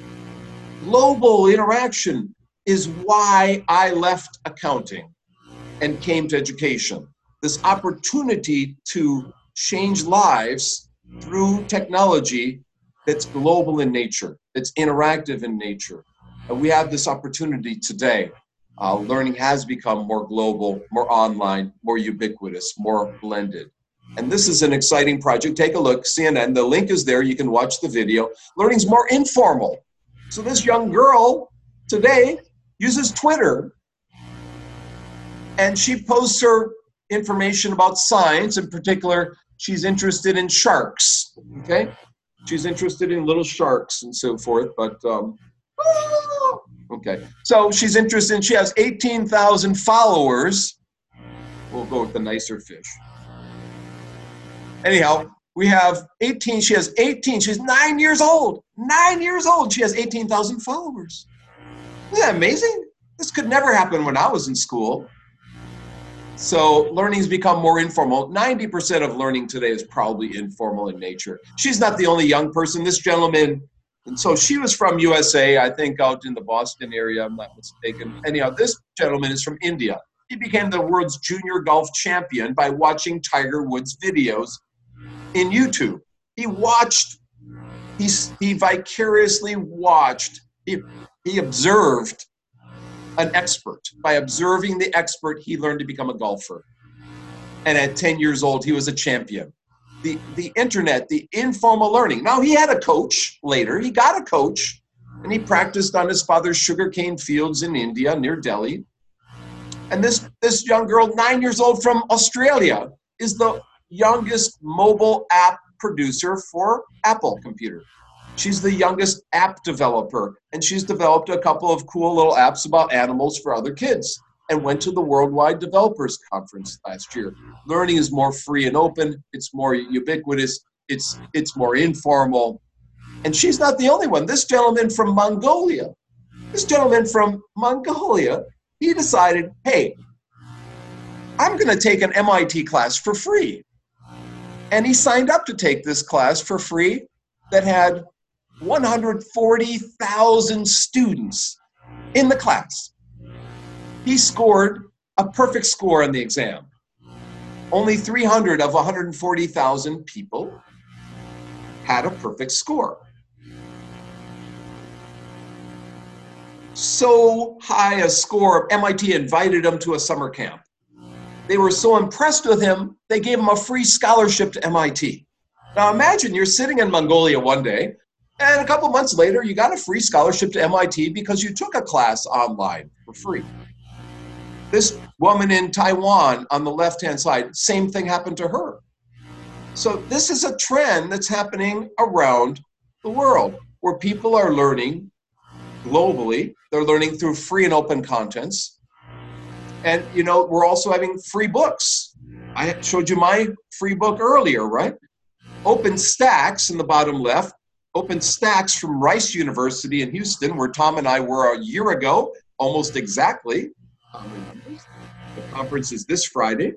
Global interaction is why I left accounting and came to education. This opportunity to change lives through technology that's global in nature, that's interactive in nature. And we have this opportunity today. Uh, learning has become more global, more online, more ubiquitous, more blended. And this is an exciting project. Take a look, C N N, the link is there, you can watch the video. Learning's more informal. So this young girl today uses Twitter, and she posts her information about science. In particular, she's interested in sharks, okay? She's interested in little sharks and so forth, but, um, okay. So she's interested in, she has eighteen thousand followers. We'll go with the nicer fish. Anyhow, we have eighteen, she has eighteen, she's nine years old, nine years old, she has eighteen thousand followers. Isn't that amazing? This could never happen when I was in school. So learning's become more informal. ninety percent of learning today is probably informal in nature. She's not the only young person. This gentleman, and so she was from U S A, I think out in the Boston area, I'm not mistaken. Anyhow, this gentleman is from India. He became the world's junior golf champion by watching Tiger Woods videos in YouTube. He watched, he, he vicariously watched, he, he observed an expert. By observing the expert, he learned to become a golfer. And at ten years old, he was a champion. The, the internet, the informal learning. Now, he had a coach later. He got a coach, and he practiced on his father's sugarcane fields in India, near Delhi. And this, this young girl, nine years old from Australia, is the youngest mobile app producer for Apple computer. She's the youngest app developer, and she's developed a couple of cool little apps about animals for other kids and went to the Worldwide Developers Conference last year. Learning is more free and open. It's more ubiquitous. It's, it's more informal. And she's not the only one. This gentleman from Mongolia, this gentleman from Mongolia, he decided, hey, I'm going to take an M I T class for free. And he signed up to take this class for free that had one hundred forty thousand students in the class. He scored a perfect score on the exam. Only three hundred of one hundred forty thousand people had a perfect score. So high a score, M I T invited him to a summer camp. They were so impressed with him, they gave him a free scholarship to M I T. Now imagine you're sitting in Mongolia one day, and a couple months later, you got a free scholarship to M I T because you took a class online for free. This woman in Taiwan on the left-hand side, same thing happened to her. So this is a trend that's happening around the world where people are learning globally. They're learning through free and open contents. And, you know, we're also having free books. I showed you my free book earlier, right? OpenStax in the bottom left. OpenStax from Rice University in Houston, where Tom and I were a year ago, almost exactly. The conference is this Friday.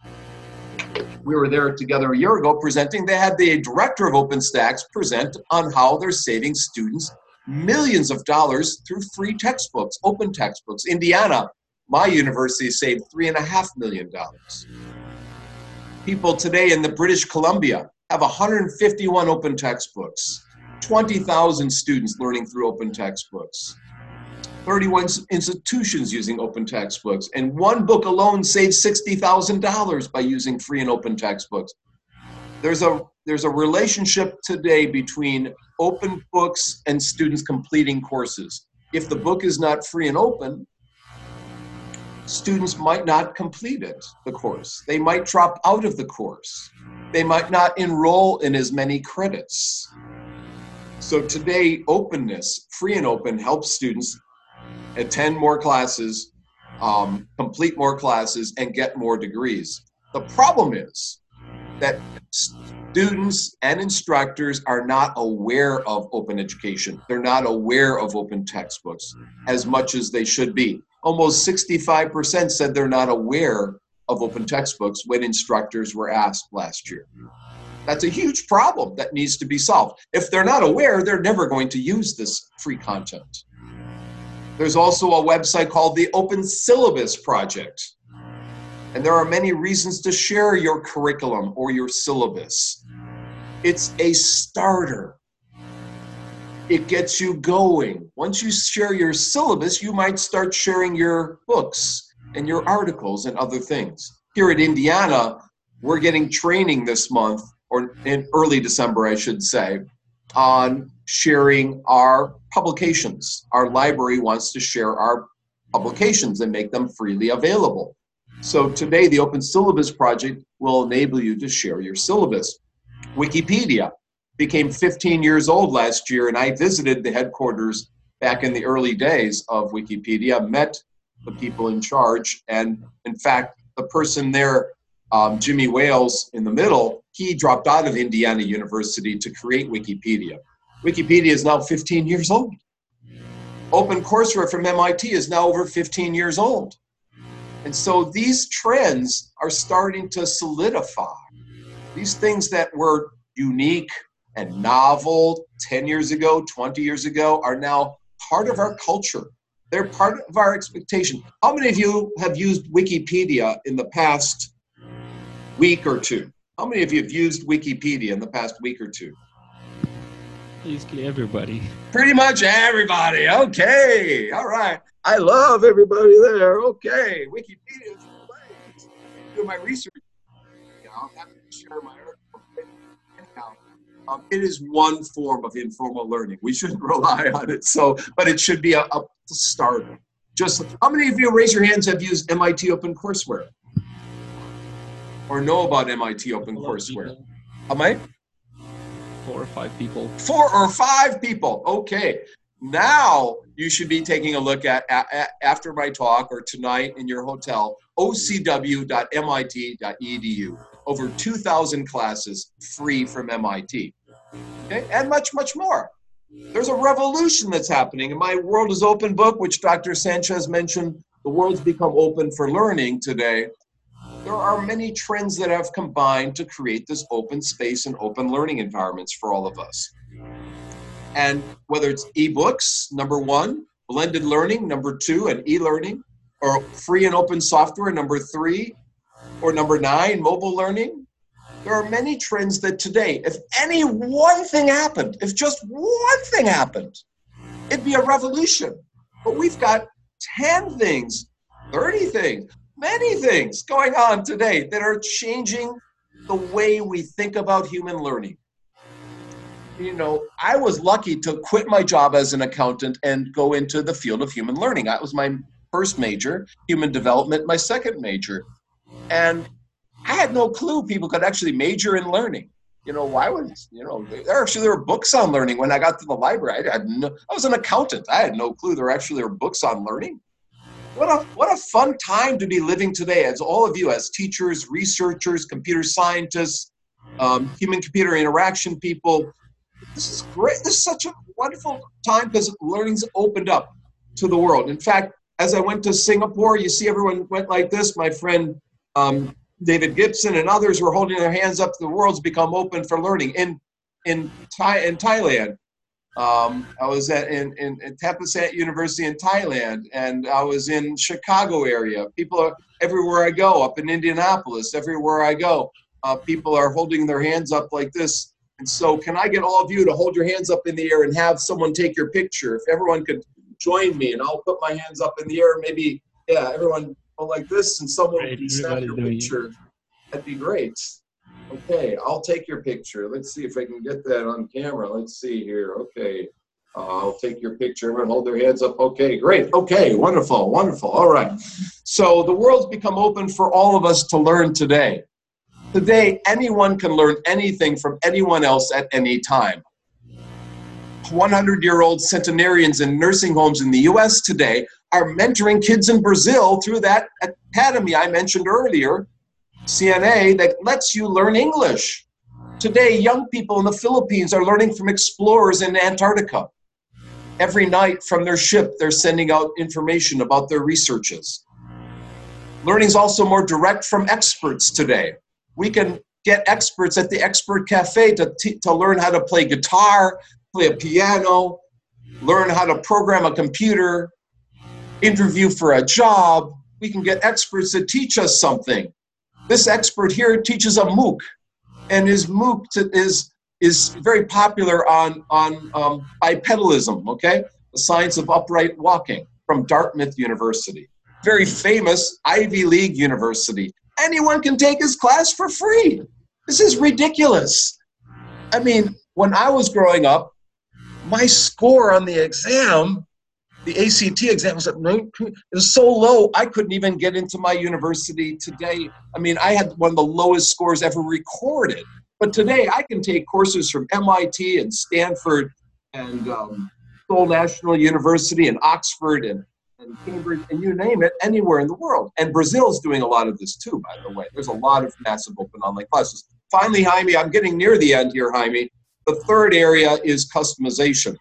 We were there together a year ago presenting. They had the director of OpenStax present on how they're saving students millions of dollars through free textbooks, open textbooks. Indiana, my university, saved three and a half million dollars. People today in the British Columbia have one hundred fifty-one open textbooks, twenty thousand students learning through open textbooks, thirty-one institutions using open textbooks, and one book alone saved sixty thousand dollars by using free and open textbooks. There's a, there's a relationship today between open books and students completing courses. If the book is not free and open, students might not complete it, the course. They might drop out of the course. They might not enroll in as many credits. So today, openness, free and open, helps students attend more classes, um, complete more classes, and get more degrees. The problem is that students and instructors are not aware of open education. They're not aware of open textbooks as much as they should be. Almost sixty-five percent said they're not aware of open textbooks when instructors were asked last year. That's a huge problem that needs to be solved. If they're not aware, they're never going to use this free content. There's also a website called the Open Syllabus Project. And there are many reasons to share your curriculum or your syllabus. It's a starter. It gets you going. Once you share your syllabus, you might start sharing your books and your articles and other things. Here at Indiana, we're getting training this month, or in early December, I should say, on sharing our publications. Our library wants to share our publications and make them freely available. So today, the Open Syllabus Project will enable you to share your syllabus. Wikipedia became fifteen years old last year, and I visited the headquarters back in the early days of Wikipedia, met the people in charge, and in fact, the person there, um, Jimmy Wales in the middle, he dropped out of Indiana University to create Wikipedia. Wikipedia is now fifteen years old. OpenCourseware from M I T is now over fifteen years old. And so these trends are starting to solidify. These things that were unique and novel ten years ago, twenty years ago, are now part of our culture. They're part of our expectation. How many of you have used Wikipedia in the past week or two? How many of you have used Wikipedia in the past week or two? Basically everybody. Pretty much everybody. Okay. All right. I love everybody there. Okay. Wikipedia is the place. Do my research. You know, I'm happy to share my article. Anyhow, um, it is one form of informal learning. We shouldn't rely on it. So, but it should be a, a starter. Just how many of you, raise your hands, have used M I T OpenCourseware? Or know about M I T OpenCourseware? How many? Four or five people. Four or five people. Okay. Now you should be taking a look at, at after my talk or tonight in your hotel, O C W dot M I T dot E D U. Over two thousand classes free from M I T. Okay, and much, much more. There's a revolution that's happening. In my World is Open book, which Doctor Sanchez mentioned, the world's become open for learning today. There are many trends that have combined to create this open space and open learning environments for all of us. And whether it's ebooks, number one, blended learning, number two, and e-learning, or free and open software, number three, Or number nine, mobile learning. There are many trends that today, if any one thing happened, if just one thing happened, it'd be a revolution. But we've got ten things, thirty things, many things going on today that are changing the way we think about human learning. You know, I was lucky to quit my job as an accountant and go into the field of human learning. That was my first major, human development, my second major. And I had no clue people could actually major in learning. You know, why would, you know, there actually there were books on learning when I got to the library. I, had no, I was an accountant. I had no clue there actually were books on learning. What a, what a fun time to be living today as all of you, as teachers, researchers, computer scientists, um, human-computer interaction people. This is great. This is such a wonderful time because learning's opened up to the world. In fact, as I went to Singapore, you see everyone went like this. My friend um, David Gibson and others were holding their hands up. The world's become open for learning. In in Thai in Thailand, um, I was at in, in, in Thammasat University in Thailand, and I was in Chicago area. People are everywhere I go. Up in Indianapolis, everywhere I go, uh, people are holding their hands up like this. And so, can I get all of you to hold your hands up in the air and have someone take your picture? If everyone could join me, and I'll put my hands up in the air. Maybe, yeah, everyone go like this, and someone Great, can snap your picture. It. That'd be great. Okay, I'll take your picture. Let's see if I can get that on camera. Let's see here. Okay, uh, I'll take your picture. Everyone hold their hands up. Okay, great. Okay, wonderful, wonderful. All right. So the world's become open for all of us to learn today. Today, anyone can learn anything from anyone else at any time. hundred-year-old centenarians in nursing homes in the U S today are mentoring kids in Brazil through that academy I mentioned earlier, C N A, that lets you learn English. Today, young people in the Philippines are learning from explorers in Antarctica. Every night from their ship, they're sending out information about their researches. Learning is also more direct from experts today. We can get experts at the Expert Cafe to, to learn how to play guitar, play a piano, learn how to program a computer, interview for a job. We can get experts that teach us something. This expert here teaches a MOOC, and his MOOC is, is very popular on, on um, bipedalism, okay? The science of upright walking from Dartmouth University. Very famous Ivy League university. Anyone can take his class for free. This is ridiculous. I mean, when I was growing up, my score on the exam, the A C T exam, was, it was so low, I couldn't even get into my university today. I mean, I had one of the lowest scores ever recorded. But today, I can take courses from M I T and Stanford and um, Seoul National University and Oxford and, and Cambridge, and you name it, anywhere in the world. And Brazil's doing a lot of this too, by the way. There's a lot of massive open online classes. Finally, Jaime, I'm getting near the end here, Jaime. The third area is customization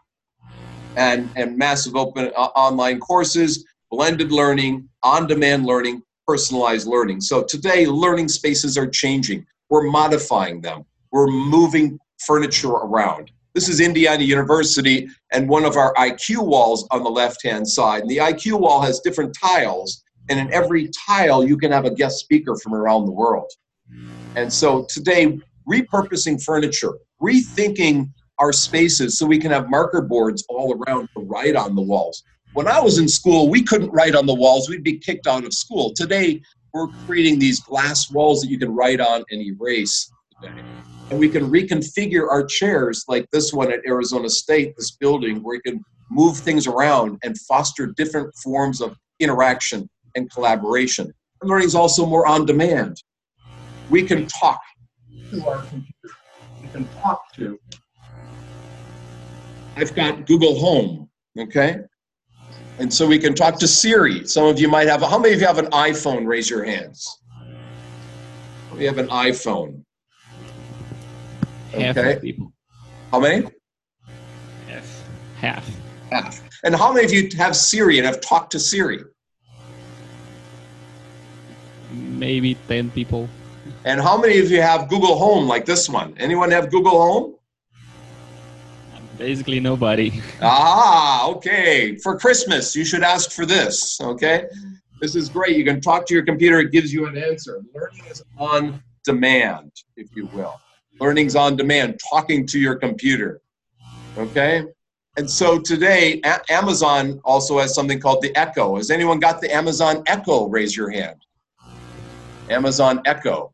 and, and massive open uh, online courses, blended learning, on-demand learning, personalized learning. So today, learning spaces are changing. We're modifying them. We're moving furniture around. This is Indiana University and one of our I Q walls on the left-hand side. And the I Q wall has different tiles, and in every tile, you can have a guest speaker from around the world. And so today, repurposing furniture, rethinking our spaces so we can have marker boards all around to write on the walls. When I was in school, we couldn't write on the walls. We'd be kicked out of school. Today, we're creating these glass walls that you can write on and erase today. And we can reconfigure our chairs like this one at Arizona State, this building, where you can move things around and foster different forms of interaction and collaboration. And learning is also more on demand. We can talk to our computer. We can talk to. I've got Google Home, okay? And so we can talk to Siri. Some of you might have, how many of you have an iPhone? Raise your hands. How many have an iPhone? Half Okay. of people. How many? Half. Half. Half. And how many of you have Siri and have talked to Siri? Maybe ten people. And how many of you have Google Home like this one? Anyone have Google Home? Basically nobody. Ah, okay. For Christmas, you should ask for this, okay? This is great. You can talk to your computer. It gives you an answer. Learning is on demand, if you will. Learning's on demand, talking to your computer. Okay? And so today, A- Amazon also has something called the Echo. Has anyone got the Amazon Echo? Raise your hand. Amazon Echo.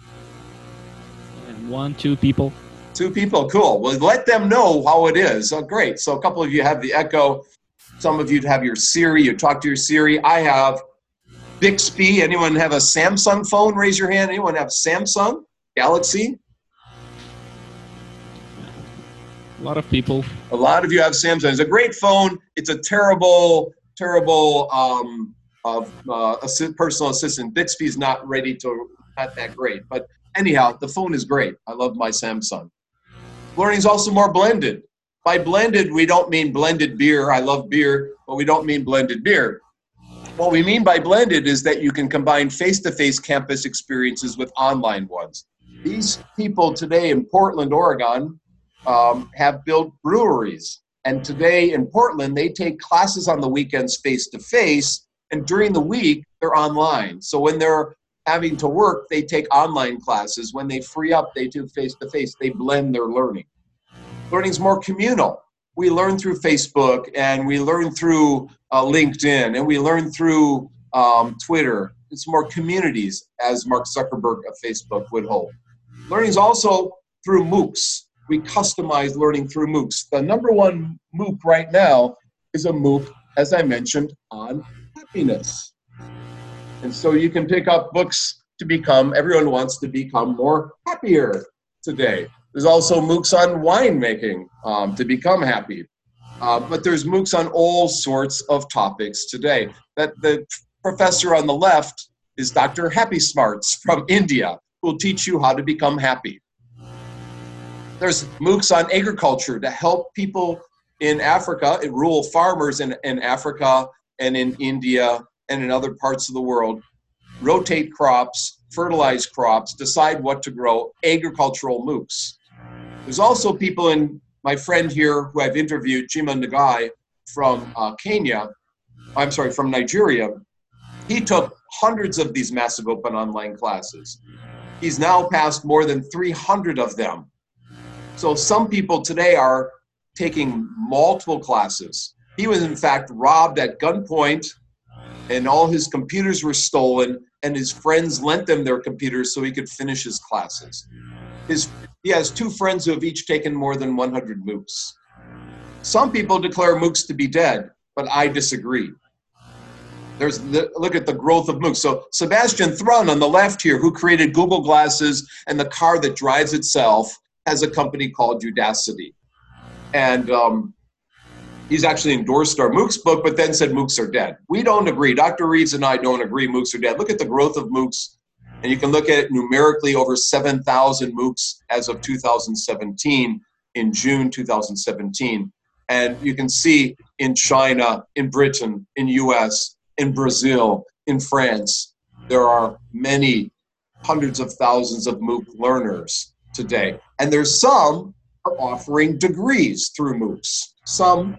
And one, two people. Two people, cool. Well, let them know how it is. Oh, great. So a couple of you have the Echo. Some of you have your Siri. You talk to your Siri. I have Bixby. Anyone have a Samsung phone? Raise your hand. Anyone have Samsung? Galaxy? A lot of people. A lot of you have Samsung. It's a great phone. It's a terrible, terrible um, of uh, assi- personal assistant. Bixby's not ready to, not that great. But anyhow, the phone is great. I love my Samsung. Learning is also more blended. By blended, we don't mean blended beer. I love beer, but we don't mean blended beer. What we mean by blended is that you can combine face-to-face campus experiences with online ones. These people today in Portland, Oregon, um, have built breweries. And today in Portland, they take classes on the weekends face-to-face, and during the week, they're online. So when they're having to work, they take online classes. When they free up, they do face-to-face. They blend their learning. Learning's more communal. We learn through Facebook, and we learn through uh, LinkedIn, and we learn through um, Twitter. It's more communities, as Mark Zuckerberg of Facebook would hold. Learning's also through MOOCs. We customize learning through MOOCs. The number one MOOC right now is a MOOC, as I mentioned, on happiness. And so you can pick up books to become, everyone wants to become more happier today. There's also MOOCs on winemaking um, to become happy. Uh, but there's MOOCs on all sorts of topics today. That the professor on the left is Doctor Happy Smarts from India, who will teach you how to become happy. There's MOOCs on agriculture to help people in Africa, in rural farmers in, in Africa and in India and in other parts of the world, rotate crops, fertilize crops, decide what to grow, agricultural MOOCs. There's also people in, my friend here who I've interviewed, Jima Nagai from uh, Kenya, I'm sorry, from Nigeria. He took hundreds of these massive open online classes. He's now passed more than three hundred of them. So some people today are taking multiple classes. He was in fact robbed at gunpoint, and all his computers were stolen, and his friends lent them their computers so he could finish his classes. His, he has two friends who have each taken more than one hundred MOOCs. Some people declare MOOCs to be dead, but I disagree. There's the, look at the growth of MOOCs. So Sebastian Thrun on the left here, who created Google Glasses and the car that drives itself, has a company called Udacity. And um, he's actually endorsed our MOOCs book, but then said MOOCs are dead. We don't agree. Doctor Reeves and I don't agree MOOCs are dead. Look at the growth of MOOCs, and you can look at it numerically, over seven thousand MOOCs as of two thousand seventeen, in June two thousand seventeen. And you can see in China, in Britain, in U S, in Brazil, in France, there are many hundreds of thousands of MOOC learners today. And there's some are offering degrees through MOOCs. Some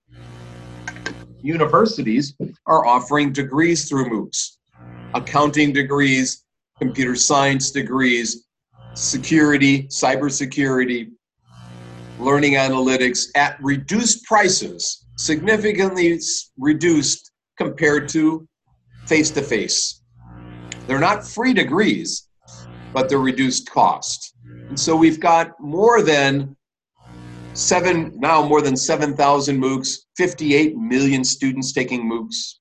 universities are offering degrees through MOOCs. Accounting degrees, computer science degrees, security, cybersecurity, learning analytics at reduced prices, significantly reduced compared to face-to-face. They're not free degrees, but they're reduced cost. And so we've got more than seven, now more than seven thousand MOOCs, fifty-eight million students taking MOOCs,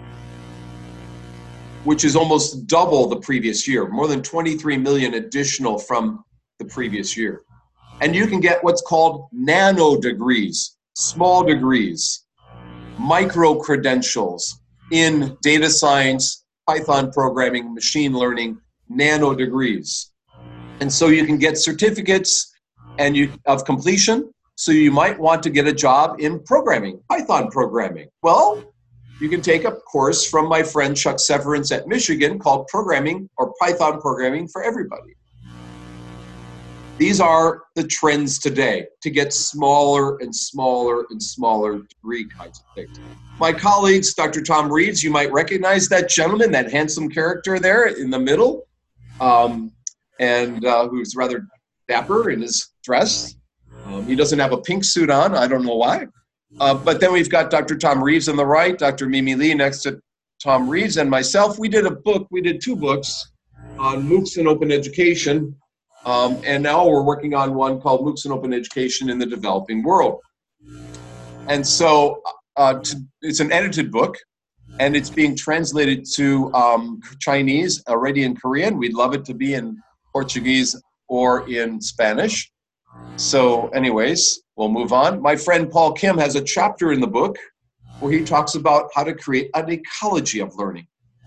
which is almost double the previous year, more than twenty-three million additional from the previous year. And you can get what's called nano degrees, small degrees, micro credentials in data science, Python programming, machine learning, nano degrees. And so you can get certificates and you of completion. So you might want to get a job in programming, Python programming. Well, you can take a course from my friend Chuck Severance at Michigan called Programming or Python Programming for Everybody. These are the trends today, to get smaller and smaller and smaller degree kinds of things. My colleagues, Doctor Tom Reeves, you might recognize that gentleman, that handsome character there in the middle, um, and uh, who's rather dapper in his dress. Um, he doesn't have a pink suit on, I don't know why. Uh, but then we've got Doctor Tom Reeves on the right, Doctor Mimi Lee next to Tom Reeves, and myself. We did a book, we did two books on MOOCs and open education. Um, and now we're working on one called MOOCs and Open Education in the Developing World. And so uh, to, it's an edited book, and it's being translated to um, Chinese, already in Korean. We'd love it to be in Portuguese or in Spanish. So anyways, we'll move on. My friend Paul Kim has a chapter in the book where he talks about how to create an ecology of learning.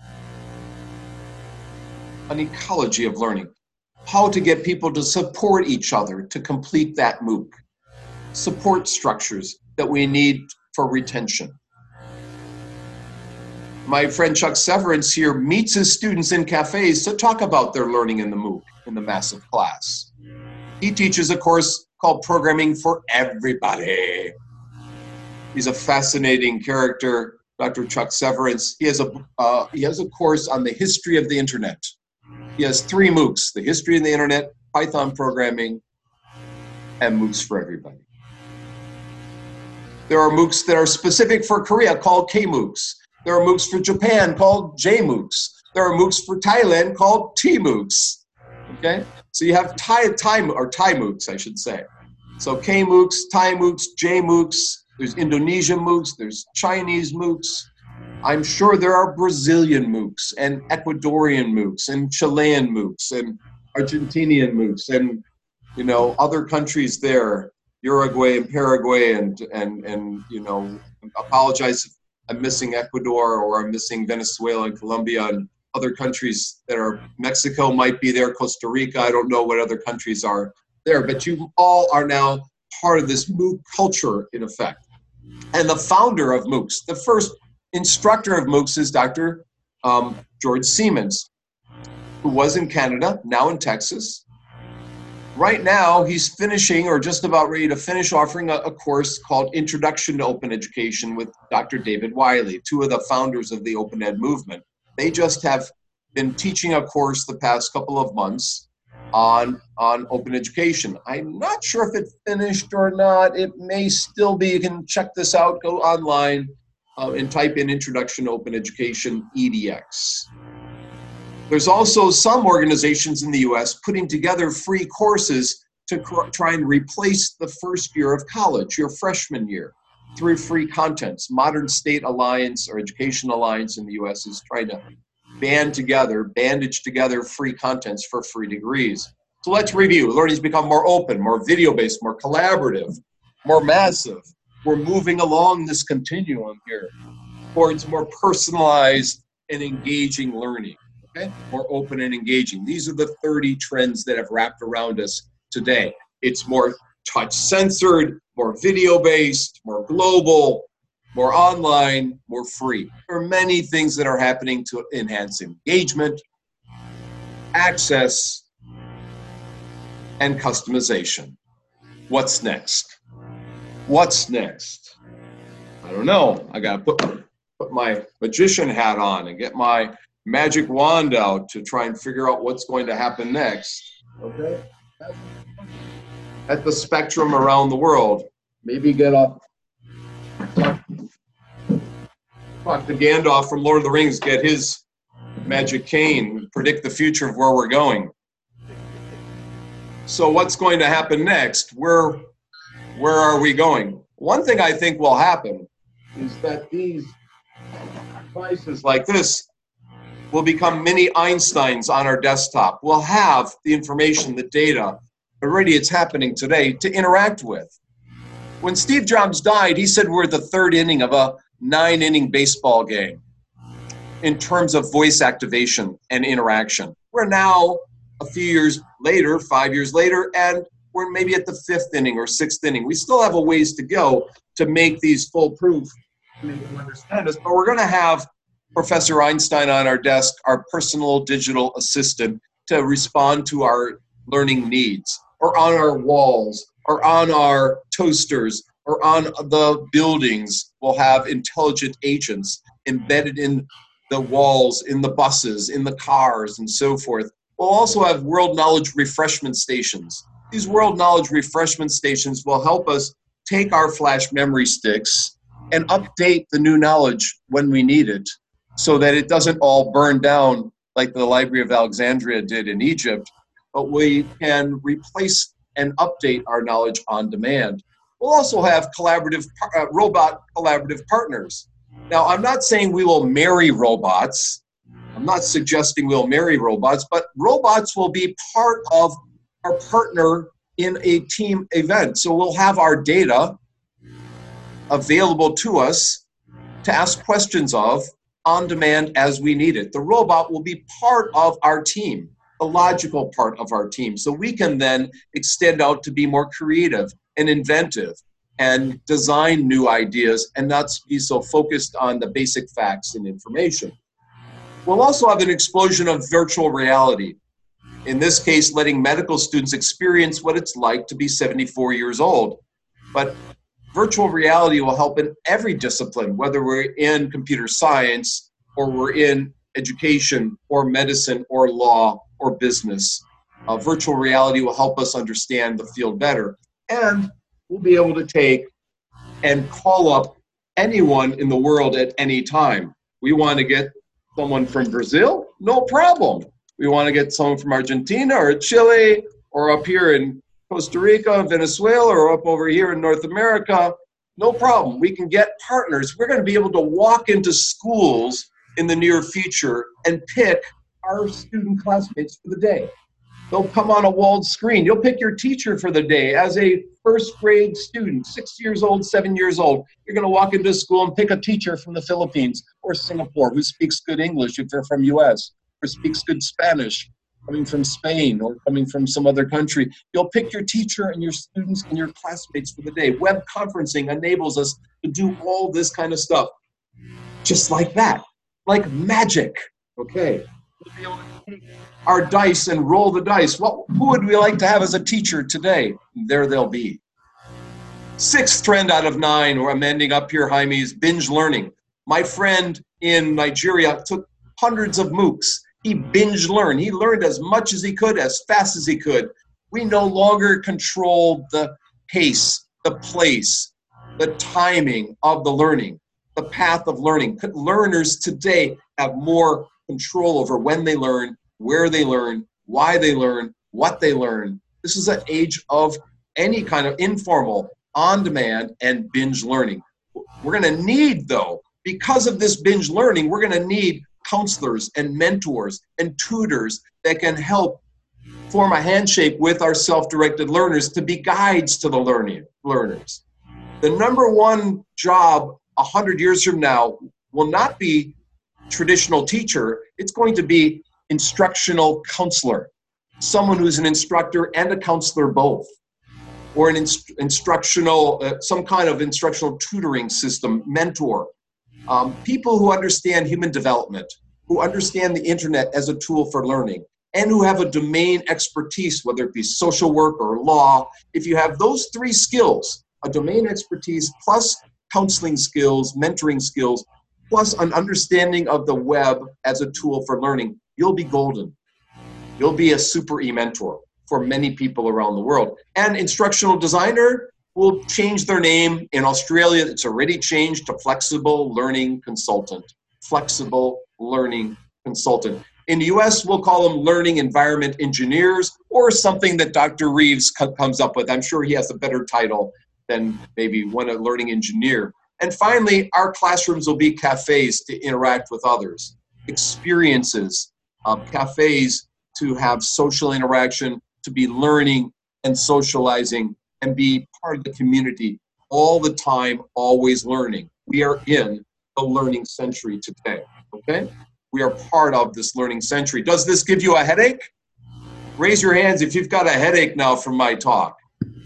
An ecology of learning. How to get people to support each other to complete that MOOC. Support structures that we need for retention. My friend Chuck Severance here meets his students in cafes to talk about their learning in the MOOC, in the massive class. He teaches a course called Programming for Everybody. He's a fascinating character, Doctor Chuck Severance. He has a, uh, he has a course on the history of the internet. He has three MOOCs, the history of the internet, Python programming, and MOOCs for everybody. There are MOOCs that are specific for Korea called K-MOOCs. There are MOOCs for Japan called J-MOOCs. There are MOOCs for Thailand called T-MOOCs. Okay? So you have Thai, Thai or Thai MOOCs, I should say. So K-MOOCs, Thai MOOCs, J-MOOCs, there's Indonesian MOOCs, there's Chinese MOOCs. I'm sure there are Brazilian MOOCs and Ecuadorian MOOCs and Chilean MOOCs and Argentinian MOOCs and, you know, other countries there, Uruguay and Paraguay and, and, and you know, apologize if I'm missing Ecuador or I'm missing Venezuela and Colombia and other countries that are, Mexico might be there, Costa Rica, I don't know what other countries are there, but you all are now part of this MOOC culture in effect. And the founder of MOOCs, the first instructor of MOOCs is Doctor Um, George Siemens, who was in Canada, now in Texas. Right now, he's finishing or just about ready to finish offering a, a course called Introduction to Open Education with Doctor David Wiley, two of the founders of the Open Ed movement. They just have been teaching a course the past couple of months on, on open education. I'm not sure if it finished or not. It may still be. You can check this out, go online. Uh, and type in Introduction to Open Education, E D X. There's also some organizations in the U S putting together free courses to try and replace the first year of college, your freshman year, through free contents. Modern State Alliance or Education Alliance in the U S is trying to band together, bandage together free contents for free degrees. So let's review. Learning's become more open, more video-based, more collaborative, more massive. We're moving along this continuum here towards more personalized and engaging learning, okay? More open and engaging. These are the thirty trends that have wrapped around us today. It's more touch-censored, more video-based, more global, more online, more free. There are many things that are happening to enhance engagement, access, and customization. What's next? What's next? I don't know. I gotta put, put my magician hat on and get my magic wand out to try and figure out what's going to happen next. Okay? At the spectrum around the world. Maybe get up. Talk, talk to Gandalf from Lord of the Rings, get his magic cane, predict the future of where we're going. So what's going to happen next? Where, where are we going? One thing I think will happen is that these devices like this will become mini Einsteins on our desktop. We'll have the information, the data, already it's happening today, to interact with. When Steve Jobs died, he said we're at the third inning of a nine-inning baseball game in terms of voice activation and interaction. We're now a few years later, five years later, and we're maybe at the fifth inning or sixth inning. We still have a ways to go to make these foolproof and make them understand us, but we're going to have Professor Einstein on our desk, our personal digital assistant, to respond to our learning needs. or on our walls, or on our toasters, or on the buildings. We'll have intelligent agents embedded in the walls, in the buses, in the cars, and so forth. We'll also have world knowledge refreshment stations. These world knowledge refreshment stations will help us take our flash memory sticks and update the new knowledge when we need it, so that it doesn't all burn down like the Library of Alexandria did in Egypt, but we can replace and update our knowledge on demand. We'll also have collaborative, uh, robot collaborative partners. Now, I'm not saying we will marry robots. I'm not suggesting we'll marry robots, but robots will be part of our partner in a team event. So we'll have our data available to us to ask questions of on demand as we need it. The robot will be part of our team, a logical part of our team. So we can then extend out to be more creative and inventive and design new ideas and not be so focused on the basic facts and information. We'll also have an explosion of virtual reality. In this case, letting medical students experience what it's like to be seventy-four years old. But virtual reality will help in every discipline, whether we're in computer science or we're in education or medicine or law or business. Uh, virtual reality will help us understand the field better. And we'll be able to take and call up anyone in the world at any time. We want to get someone from Brazil? No problem. We want to get someone from Argentina or Chile or up here in Costa Rica, Venezuela, or up over here in North America. No problem. We can get partners. We're going to be able to walk into schools in the near future and pick our student classmates for the day. They'll come on a walled screen. You'll pick your teacher for the day as a first grade student, six years old, seven years old. You're going to walk into school and pick a teacher from the Philippines or Singapore who speaks good English if they're from U S, or speaks good Spanish, coming from Spain or coming from some other country. You'll pick your teacher and your students and your classmates for the day. Web conferencing enables us to do all this kind of stuff. Just like that, like magic, okay? We'll be able to take our dice and roll the dice. What, who would we like to have as a teacher today? There they'll be. Sixth trend out of nine, or I'm ending up here, Jaime, is binge learning. My friend in Nigeria took hundreds of MOOCs. He binge learned. He learned as much as he could, as fast as he could. We no longer control the pace, the place, the timing of the learning, the path of learning. Learners today have more control over when they learn, where they learn, why they learn, what they learn. This is an age of any kind of informal, on-demand, and binge learning. We're going to need, though, because of this binge learning, we're going to need counselors and mentors and tutors that can help form a handshake with our self-directed learners to be guides to the learning learners. The number one job a hundred years from now will not be traditional teacher. It's going to be instructional counselor, someone who's an instructor and a counselor both, or an inst instructional, uh, some kind of instructional tutoring system, mentor. Um, people who understand human development, who understand the internet as a tool for learning, and who have a domain expertise, whether it be social work or law. If you have those three skills, a domain expertise plus counseling skills, mentoring skills, plus an understanding of the web as a tool for learning, you'll be golden. You'll be a super e-mentor for many people around the world. And instructional designer will change their name. In Australia, it's already changed to flexible learning consultant. Flexible learning consultant. In the U S, we'll call them learning environment engineers, or something that Doctor Reeves co comes up with. I'm sure he has a better title than maybe one a learning engineer. And finally, our classrooms will be cafes to interact with others, experiences, um, cafes to have social interaction, to be learning and socializing and be part of the community all the time, always learning. We are in the learning century today, okay? We are part of this learning century. Does this give you a headache? Raise your hands if you've got a headache now from my talk.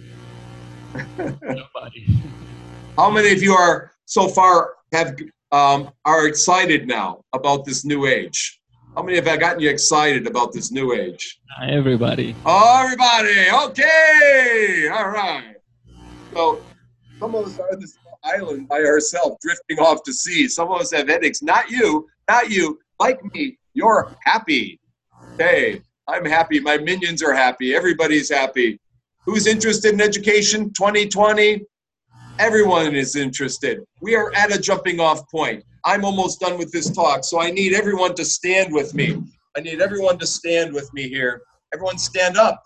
Nobody. How many of you are so far have um, are excited now about this new age? How many have I gotten you excited about this new age? Everybody. Oh, everybody. Okay. All right. So some of us are on this island by ourselves, drifting off to sea. Some of us have headaches. Not you. Not you. Like me, you're happy. Okay. I'm happy. My minions are happy. Everybody's happy. Who's interested in education twenty twenty? Everyone is interested. We are at a jumping off point. I'm almost done with this talk, so I need everyone to stand with me. I need everyone to stand with me here. Everyone stand up.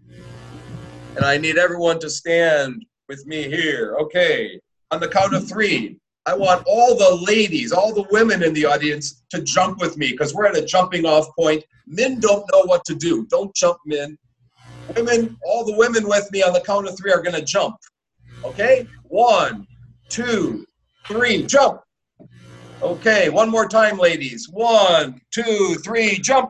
And I need everyone to stand with me here. Okay. On the count of three, I want all the ladies, all the women in the audience to jump with me because we're at a jumping off point. Men don't know what to do. Don't jump, men. Women, all the women with me on the count of three are going to jump. Okay? One, two, three, jump. Okay, one more time, ladies. One, two, three, jump.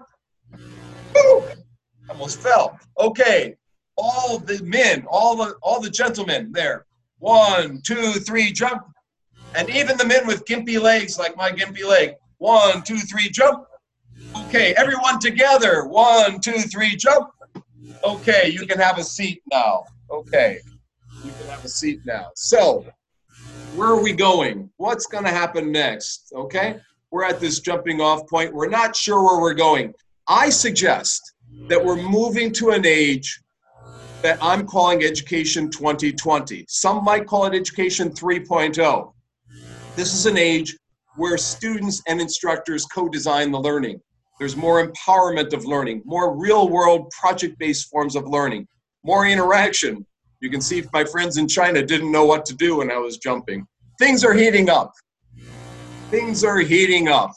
Woo! Almost fell. Okay, all the men, all the all the gentlemen there. One, two, three, jump. And even the men with gimpy legs, like my gimpy leg. One, two, three, jump. Okay, everyone together. One, two, three, jump. Okay, you can have a seat now. Okay, you can have a seat now. So, where are we going? What's going to happen next? Okay, we're at this jumping off point. We're not sure where we're going. I suggest that we're moving to an age that I'm calling Education twenty twenty. Some might call it Education three point oh. This is an age where students and instructors co-design the learning. There's more empowerment of learning, more real-world project-based forms of learning, more interaction. You can see my friends in China didn't know what to do when I was jumping. Things are heating up. Things are heating up.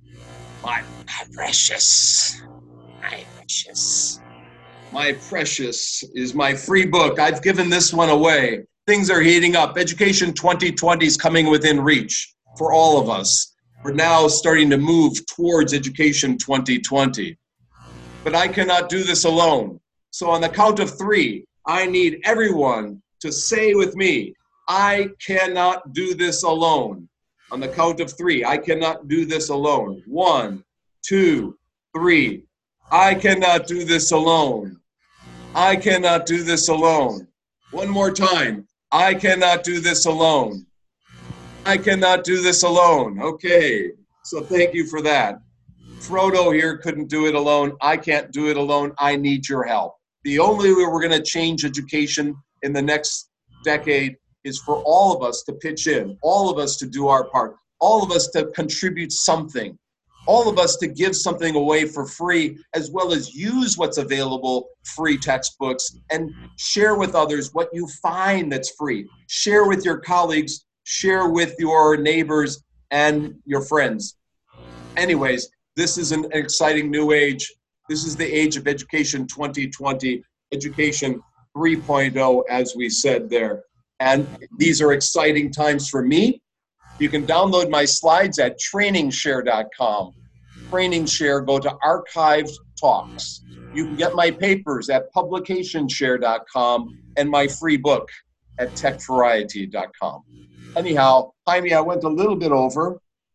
My precious, my precious, my precious is my free book. I've given this one away. Things are heating up. Education twenty twenty is coming within reach for all of us. We're now starting to move towards Education twenty twenty. But I cannot do this alone. So on the count of three, I need everyone to say with me, I cannot do this alone. On the count of three, I cannot do this alone. One, two, three. I cannot do this alone. I cannot do this alone. One more time. I cannot do this alone. I cannot do this alone. Okay, so thank you for that. Frodo here couldn't do it alone. I can't do it alone. I need your help. The only way we're going to change education in the next decade is for all of us to pitch in, all of us to do our part, all of us to contribute something, all of us to give something away for free, as well as use what's available, free textbooks, and share with others what you find that's free. Share with your colleagues, share with your neighbors and your friends. Anyways, this is an exciting new age. This is the age of Education twenty twenty, Education three point oh, as we said there. And these are exciting times for me. You can download my slides at training share dot com. Training Share, go to Archived Talks. You can get my papers at publication share dot com and my free book at tech variety dot com. Anyhow, Jaime, I went a little bit over.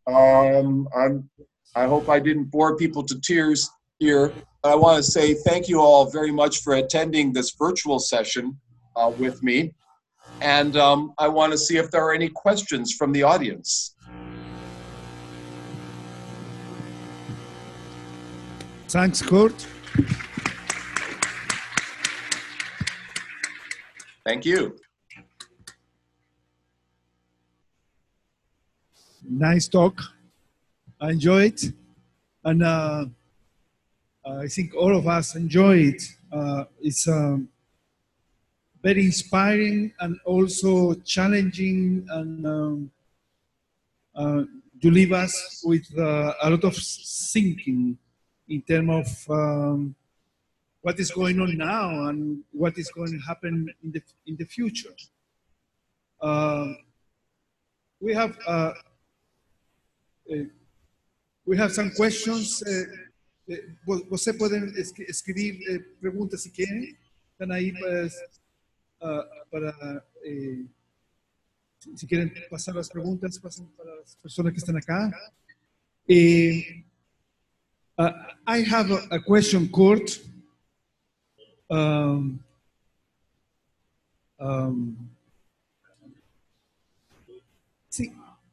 Um, I'm, I hope I didn't bore people to tears here. But I want to say thank you all very much for attending this virtual session uh, with me. And um, I want to see if there are any questions from the audience. Thanks, Kurt. Thank you. Nice talk. I enjoy it. And uh, I think all of us enjoy it. Uh, it's um, very inspiring and also challenging, and um, uh, you leave us with uh, a lot of thinking in terms of um, what is going on now and what is going to happen in the in the future. Uh, we have uh, uh, we have some questions. Uh, eh, Você pueden escribir eh, preguntas si quieren. Están ahí pues, uh, para eh, si quieren pasar las preguntas, pasen para las personas que están acá. Eh, Uh, I have a, a question, Kurt. Um, um, see,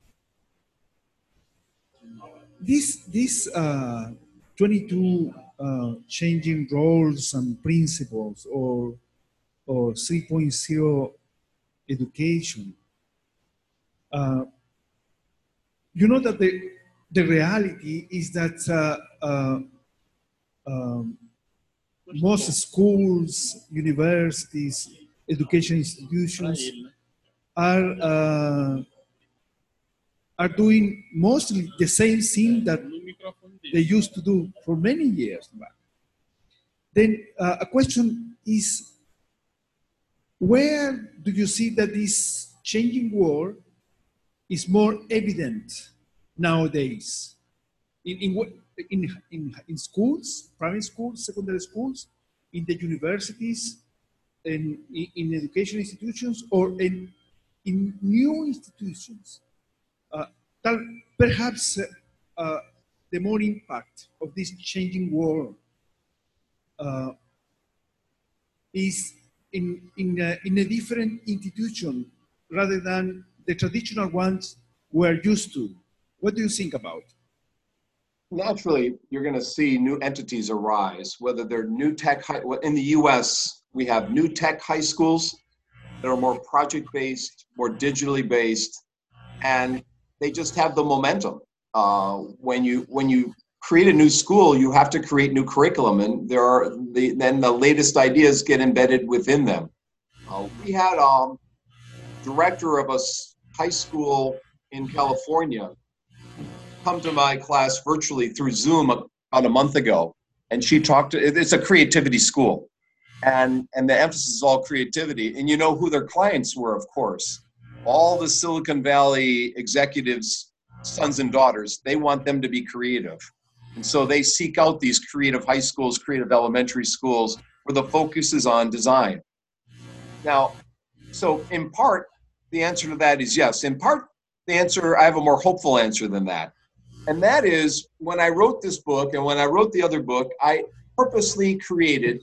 this this uh, twenty-two uh, changing roles and principles, or or three point oh education. Uh, you know that the the reality is that uh, uh, um, most schools, universities, education institutions are uh, are doing mostly the same thing that they used to do for many years back. Then uh, a question is, where do you see that this changing world is more evident nowadays? In, in, in, in, in schools, primary schools, secondary schools, in the universities, in, in education institutions, or in, in new institutions? Uh, that perhaps uh, uh, the more impact of this changing world uh, is in, in, a, in a different institution rather than the traditional ones we're used to. What do you think about? Naturally, you're going to see new entities arise, whether they're new tech, high, in the U S, we have new tech high schools that are more project-based, more digitally based, and they just have the momentum. Uh, when you when you create a new school, you have to create new curriculum, and there are the, then the latest ideas get embedded within them. Uh, we had a um, director of a high school in California come to my class virtually through Zoom about a month ago, and she talked to, it's a creativity school, and and the emphasis is all creativity. And you know who their clients were, of course, all the Silicon Valley executives, sons and daughters. They want them to be creative, and so they seek out these creative high schools, creative elementary schools, where the focus is on design. Now, so in part, the answer to that is yes. In part, the answer, I have a more hopeful answer than that. And that is, when I wrote this book and when I wrote the other book, I purposely created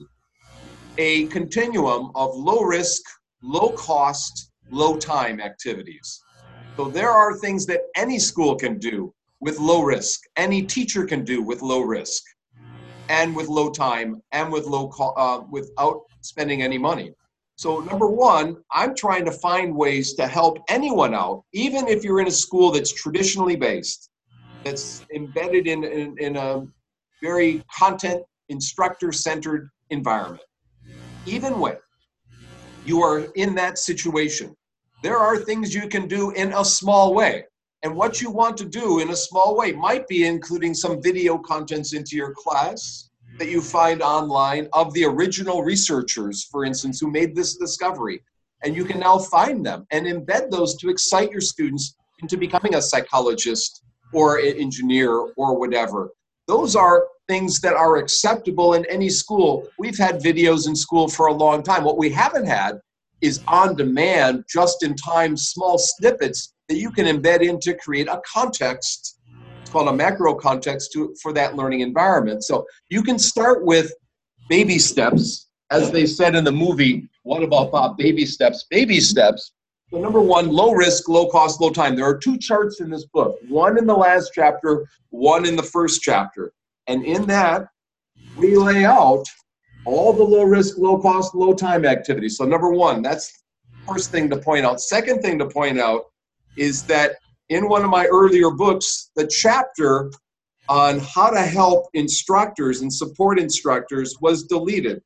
a continuum of low risk, low cost, low time activities. So there are things that any school can do with low risk, any teacher can do with low risk, and with low time, and with low co- uh, without spending any money. So number one, I'm trying to find ways to help anyone out, even if you're in a school that's traditionally based, that's embedded in, in, in a very content, instructor-centered environment. Even when you are in that situation, there are things you can do in a small way. And what you want to do in a small way might be including some video contents into your class that you find online of the original researchers, for instance, who made this discovery. And you can now find them and embed those to excite your students into becoming a psychologist or an engineer or whatever. Those are things that are acceptable in any school. We've had videos in school for a long time. What we haven't had is on-demand, just-in-time, small snippets that you can embed in to create a context. It's called a macro context to, for that learning environment. So you can start with baby steps, as they said in the movie, What About Bob? Baby steps, baby steps. So number one, low risk, low cost, low time. There are two charts in this book, one in the last chapter, one in the first chapter. And in that, we lay out all the low risk, low cost, low time activities. So number one, that's the first thing to point out. Second thing to point out is that in one of my earlier books, the chapter on how to help instructors and support instructors was deleted.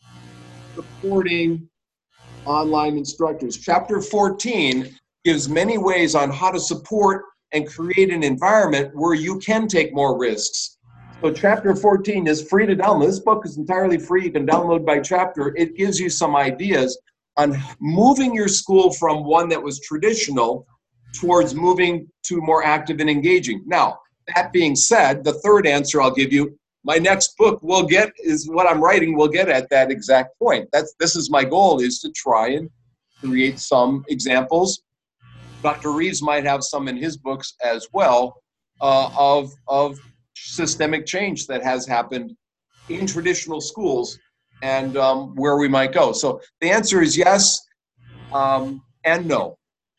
Supporting online instructors. Chapter fourteen gives many ways on how to support and create an environment where you can take more risks. So chapter fourteen is free to download. This book is entirely free. You can download by chapter. It gives you some ideas on moving your school from one that was traditional towards moving to more active and engaging. Now, that being said, the third answer I'll give you, my next book will get, is what I'm writing, will get at that exact point. That's, this is my goal, is to try and create some examples. Doctor Reeves might have some in his books as well, uh, of, of systemic change that has happened in traditional schools and um, where we might go. So the answer is yes um, and no.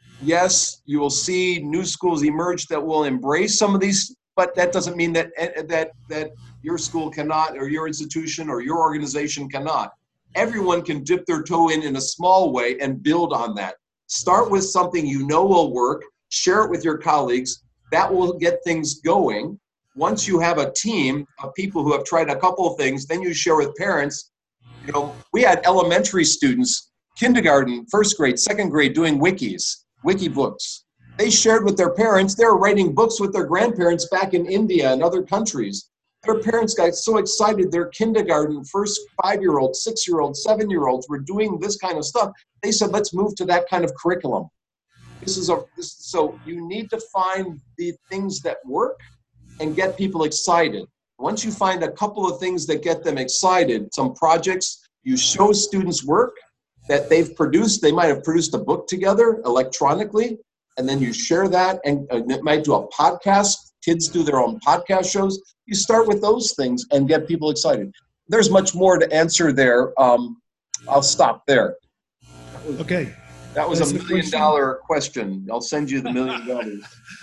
Yes, you will see new schools emerge that will embrace some of these, but that doesn't mean that that that your school cannot, or your institution or your organization cannot. Everyone can dip their toe in in a small way and build on that. Start with something you know will work, share it with your colleagues. That will get things going. Once you have a team of people who have tried a couple of things, then you share with parents. You know, we had elementary students, kindergarten, first grade, second grade, doing wikis, wiki books. They shared with their parents. They were writing books with their grandparents back in India and other countries. Their parents got so excited. Their kindergarten, first five-year-olds, six-year-olds, seven-year-olds were doing this kind of stuff. They said, let's move to that kind of curriculum. This is a this, so you need to find the things that work and get people excited. Once you find a couple of things that get them excited, some projects, you show students work that they've produced. They might have produced a book together electronically, and then you share that, and, and it might do a podcast. Kids do their own podcast shows. You start with those things and get people excited. There's much more to answer there. Um, I'll stop there. That was, okay. That was That's a million dollar question. I'll send you the million dollars.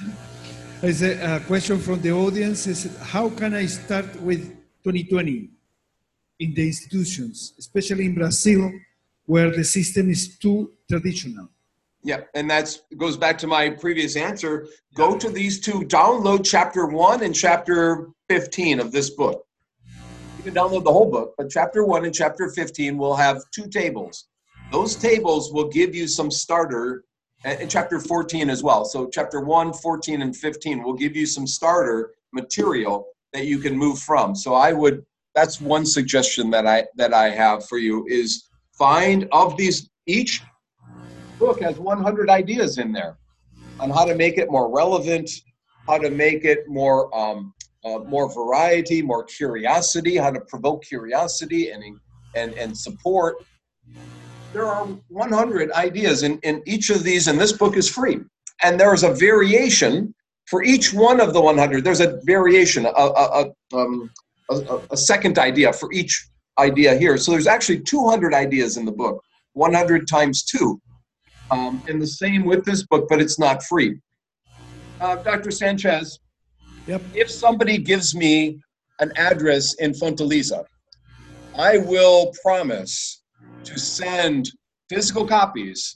There's a, a question from the audience. Is how can I start with twenty twenty in the institutions, especially in Brazil, where the system is too traditional? Yeah, and that goes back to my previous answer. Go to these two, download chapter one and chapter fifteen of this book. You can download the whole book, but chapter one and chapter fifteen will have two tables. Those tables will give you some starter, and chapter fourteen as well. So chapter one, fourteen, and fifteen will give you some starter material that you can move from. So I would, that's one suggestion that I that I have for you is find of these, each book has one hundred ideas in there on how to make it more relevant, how to make it more um, uh, more variety, more curiosity, how to provoke curiosity and and and support. There are one hundred ideas in, in each of these, and this book is free. And there is a variation for each one of the one hundred. There's a variation, a, a, a, um, a, a second idea for each idea here. So there's actually two hundred ideas in the book, one hundred times two. Um, and the same with this book, but it's not free. Uh, Doctor Sanchez, yep. If somebody gives me an address in Fortaleza, I will promise to send physical copies,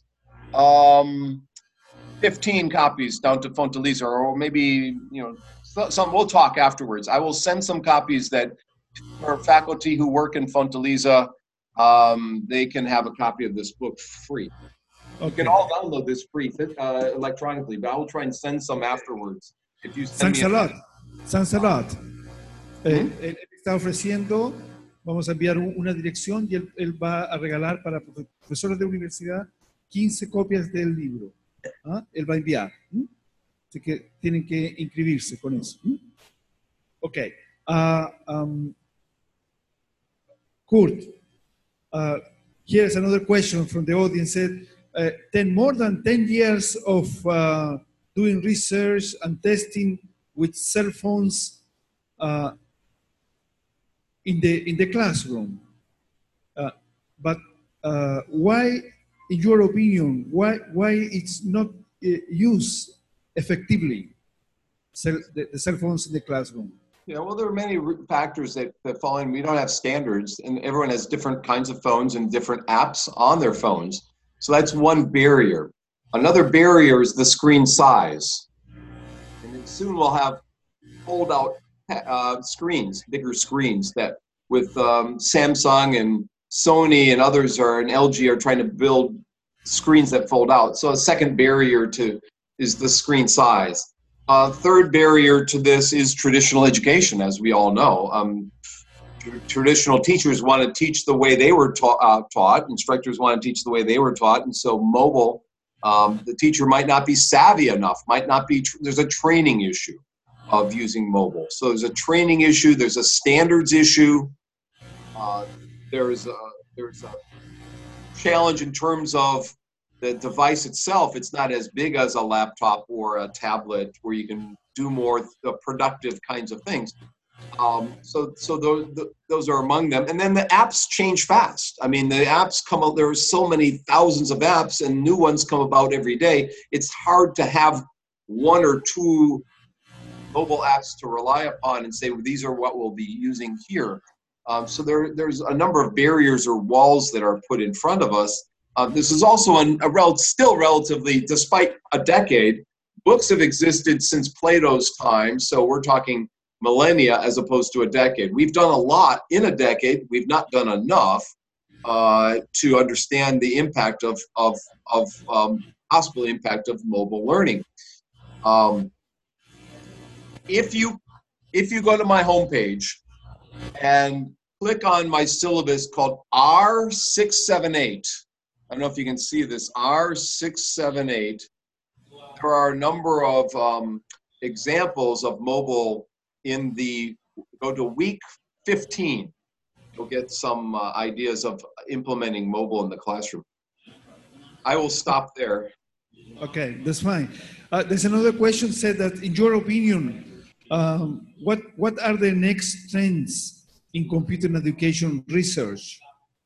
um, fifteen copies down to Fortaleza, or maybe, you know, some, we'll talk afterwards. I will send some copies that for faculty who work in Fortaleza, um, they can have a copy of this book free. Okay. You can all download this free uh, electronically, but I will try and send some afterwards. If you send Thanks me a lot. Thanks a lot. Mm-hmm. eh, él está ofreciendo, vamos a enviar una dirección y él, él va a regalar para profesores de universidad quince copias del libro. ¿Ah? Él va a enviar. ¿Mm? Así que tienen que inscribirse con eso. ¿Mm? Ok. Uh, um, Kurt, uh, here's another question from the audience. Said, Uh, ten, more than ten years of uh, doing research and testing with cell phones uh, in the in the classroom. Uh, but uh, why, in your opinion, why why it's not uh, used effectively, cell, the, the cell phones in the classroom? Yeah, well, there are many factors that, that fall in. We don't have standards, and everyone has different kinds of phones and different apps on their phones. So that's one barrier. Another barrier is the screen size. And then soon we'll have fold-out uh, screens, bigger screens that with um, Samsung and Sony and others are, and L G are trying to build screens that fold out. So a second barrier to is the screen size. Uh, third barrier to this is traditional education, as we all know. Um, Traditional teachers want to teach the way they were ta uh, taught. Instructors want to teach the way they were taught. And so mobile, um, the teacher might not be savvy enough, might not be, tr there's a training issue of using mobile. So there's a training issue, there's a standards issue, uh, there's, a, there's a challenge in terms of the device itself, it's not as big as a laptop or a tablet where you can do more productive kinds of things. Um, so so those, those are among them. And then the apps change fast. I mean, the apps come out, there are so many thousands of apps and new ones come about every day. It's hard to have one or two mobile apps to rely upon and say, well, these are what we'll be using here. Um, so there, there's a number of barriers or walls that are put in front of us. Uh, this is also an, a rel still relatively, despite a decade, books have existed since Plato's time. So we're talking millennia as opposed to a decade. We've done a lot in a decade. We've not done enough uh, to understand the impact of, of, of um, possible impact of mobile learning. Um, if you, if you go to my homepage and click on my syllabus called R six seven eight, I don't know if you can see this, R six seven eight, there are a number of um, examples of mobile in the, go to week fifteen. You'll get some uh, ideas of implementing mobile in the classroom. I will stop there. Okay, that's fine. Uh, there's another question said that, in your opinion, um, what, what are the next trends in computer education research?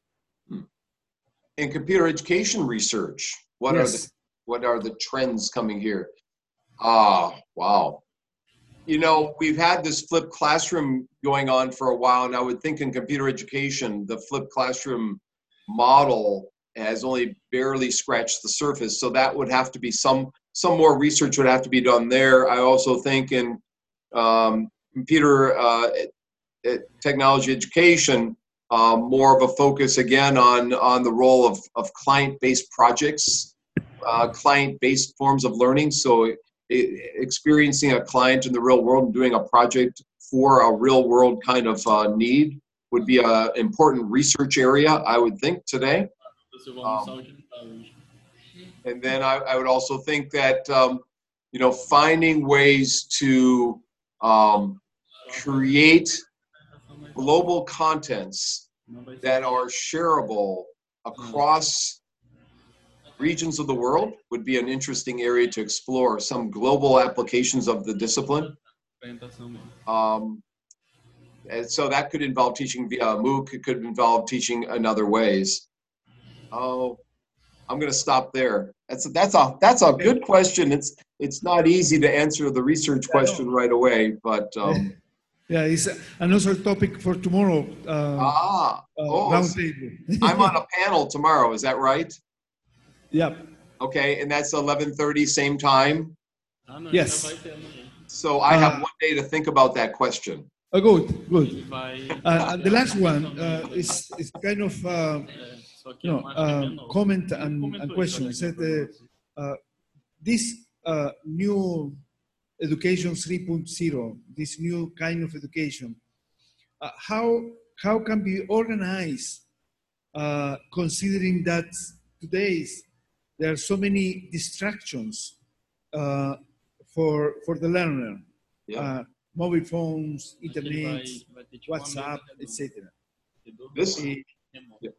In computer education research, what Yes. are the what are the trends coming here? Ah, wow. You know, we've had this flipped classroom going on for a while, and I would think in computer education, the flipped classroom model has only barely scratched the surface. So that would have to be some, some more research would have to be done there. I also think in um, computer uh, technology education, um, more of a focus again on, on the role of, of client-based projects, uh, client-based forms of learning. So experiencing a client in the real world and doing a project for a real world kind of uh, need would be an important research area, I would think, today. Um, and then I, I would also think that, um, you know, finding ways to um, create global contents that are shareable across regions of the world would be an interesting area to explore, some global applications of the discipline. Um, and so that could involve teaching via MOOC, it could involve teaching in other ways. Oh, I'm going to stop there. That's a, that's a that's a good question. It's it's not easy to answer the research question right away, but um, yeah, it's another topic for tomorrow. Uh, ah, uh, oh, round table. I'm on a panel tomorrow. Is that right? Yep. Okay, and that's eleven thirty, same time. Yes. So I have Uh, one day to think about that question. Oh, good, good. Uh, and the last one uh, is, is kind of uh, you know, uh, comment and, and question. It said uh, uh, this uh, new education three point oh, this new kind of education, uh, how, how can be organized uh, considering that today's there are so many distractions uh, for, for the learner. Yeah. Uh, mobile phones, internet, WhatsApp, et cetera. This, yeah.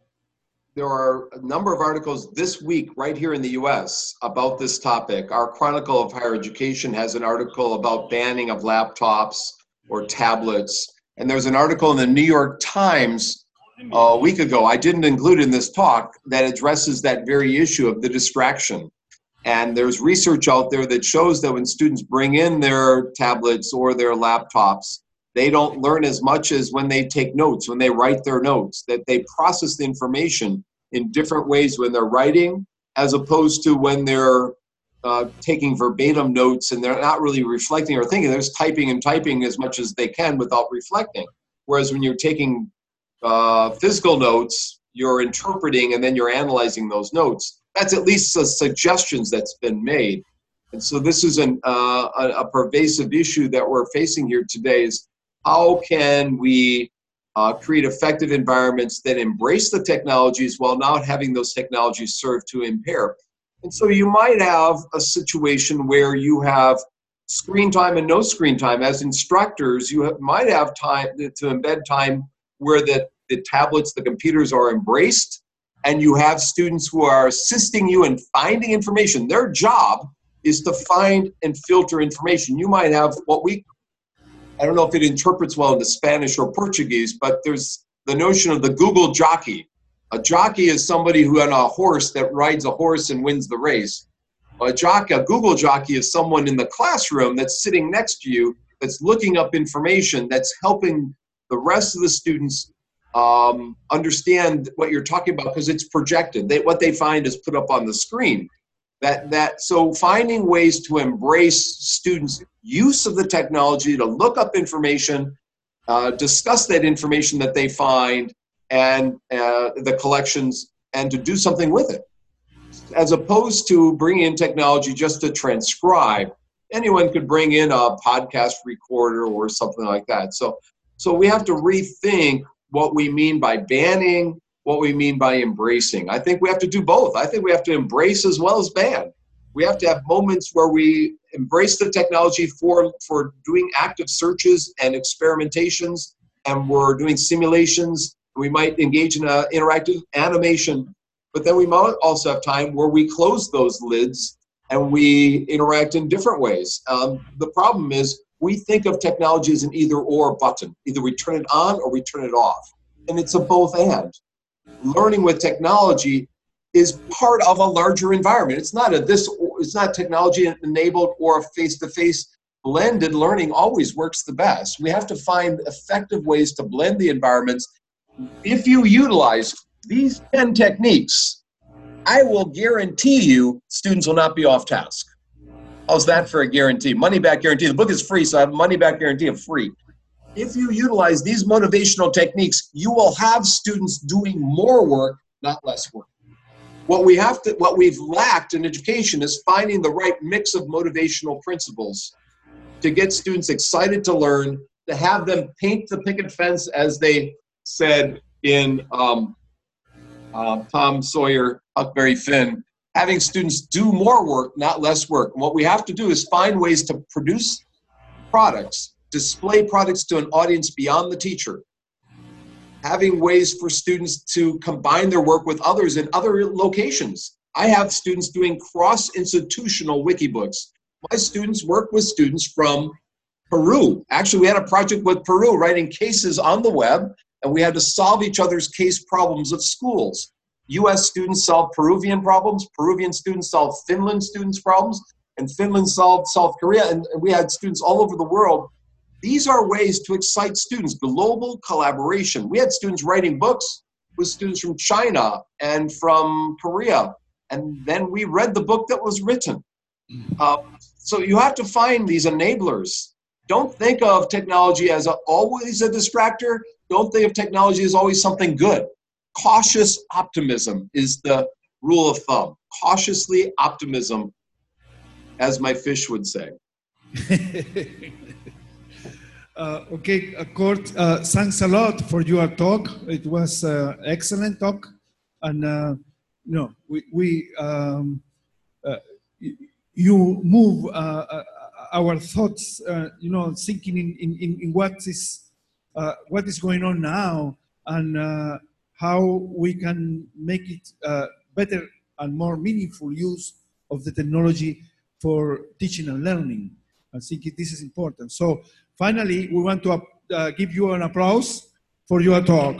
There are a number of articles this week right here in the U S about this topic. Our Chronicle of Higher Education has an article about banning of laptops or tablets. And there's an article in the New York Times a week ago, I didn't include in this talk, that addresses that very issue of the distraction. And there's research out there that shows that when students bring in their tablets or their laptops, they don't learn as much as when they take notes, when they write their notes, that they process the information in different ways when they're writing, as opposed to when they're uh, taking verbatim notes and they're not really reflecting or thinking. They're just typing and typing as much as they can without reflecting. Whereas when you're taking uh, physical notes, you're interpreting and then you're analyzing those notes. That's at least the suggestions that's been made. And so this is an, uh, a, a pervasive issue that we're facing here today, is how can we uh, create effective environments that embrace the technologies while not having those technologies serve to impair. And so you might have a situation where you have screen time and no screen time. As instructors, you have, might have time to embed time where the, the tablets, the computers are embraced, and you have students who are assisting you in finding information. Their job is to find and filter information. You might have what we, I don't know if it interprets well into Spanish or Portuguese, but there's the notion of the Google jockey. A jockey is somebody who on a horse that rides a horse and wins the race. A jockey, a Google jockey is someone in the classroom that's sitting next to you, that's looking up information, that's helping the rest of the students um, understand what you're talking about because it's projected. They, what they find is put up on the screen. That, that, so finding ways to embrace students' use of the technology to look up information, uh, discuss that information that they find, and uh, the collections, and to do something with it. As opposed to bringing in technology just to transcribe. Anyone could bring in a podcast recorder or something like that. So, so we have to rethink what we mean by banning, what we mean by embracing. I think we have to do both. I think we have to embrace as well as ban. We have to have moments where we embrace the technology for, for doing active searches and experimentations, and we're doing simulations. We might engage in an interactive animation, but then we might also have time where we close those lids and we interact in different ways. Um, the problem is we think of technology as an either or button. Either we turn it on or we turn it off. And it's a both and. Learning with technology is part of a larger environment. It's not a this, it's not technology enabled or face-to-face. Blended learning always works the best. We have to find effective ways to blend the environments. If you utilize these ten techniques, I will guarantee you students will not be off task. How's that for a guarantee? Money back guarantee. The book is free, so I have a money back guarantee of free. If you utilize these motivational techniques, you will have students doing more work, not less work. What we have to, what we've lacked in education is finding the right mix of motivational principles to get students excited to learn, to have them paint the picket fence, as they said in um, uh, Tom Sawyer, Huckleberry Finn, having students do more work, not less work. And what we have to do is find ways to produce products, display products to an audience beyond the teacher, having ways for students to combine their work with others in other locations. I have students doing cross-institutional wikibooks. My students work with students from Peru. Actually, we had a project with Peru writing cases on the web, and we had to solve each other's case problems of schools. U S students solved Peruvian problems, Peruvian students solved Finland students' problems, and Finland solved South Korea, and, and we had students all over the world. These are ways to excite students, global collaboration. We had students writing books with students from China and from Korea, and then we read the book that was written. Uh, so you have to find these enablers. Don't think of technology as a, always a distractor. Don't think of technology as always something good. Cautious optimism is the rule of thumb. Cautiously optimism, as my fish would say. uh, okay, uh, Kurt, uh, thanks a lot for your talk. It was an uh, excellent talk. And, uh, you know, we, we um, uh, you move uh, uh, our thoughts, uh, you know, thinking in, in, in what is uh, what is going on now, and uh, how we can make it uh, better and more meaningful use of the technology for teaching and learning. I think this is important. So finally, we want to uh, give you an applause for your talk.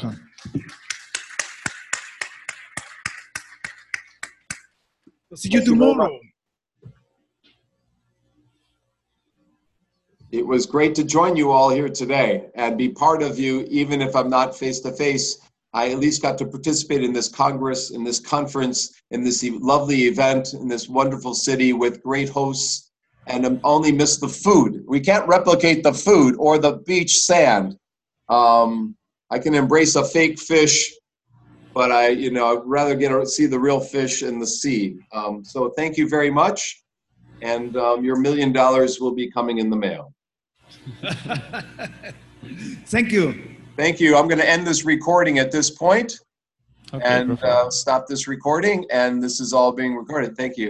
See you tomorrow. It was great to join you all here today and be part of you, even if I'm not face-to-face. I at least got to participate in this Congress, in this conference, in this lovely event, in this wonderful city with great hosts, and I only miss the food. We can't replicate the food or the beach sand. Um, I can embrace a fake fish, but I, you know, I'd rather get to see the real fish in the sea. Um, so thank you very much, and um, your million dollars will be coming in the mail. Thank you. Thank you. I'm going to end this recording at this point, Okay, and uh, stop this recording, and this is all being recorded. Thank you.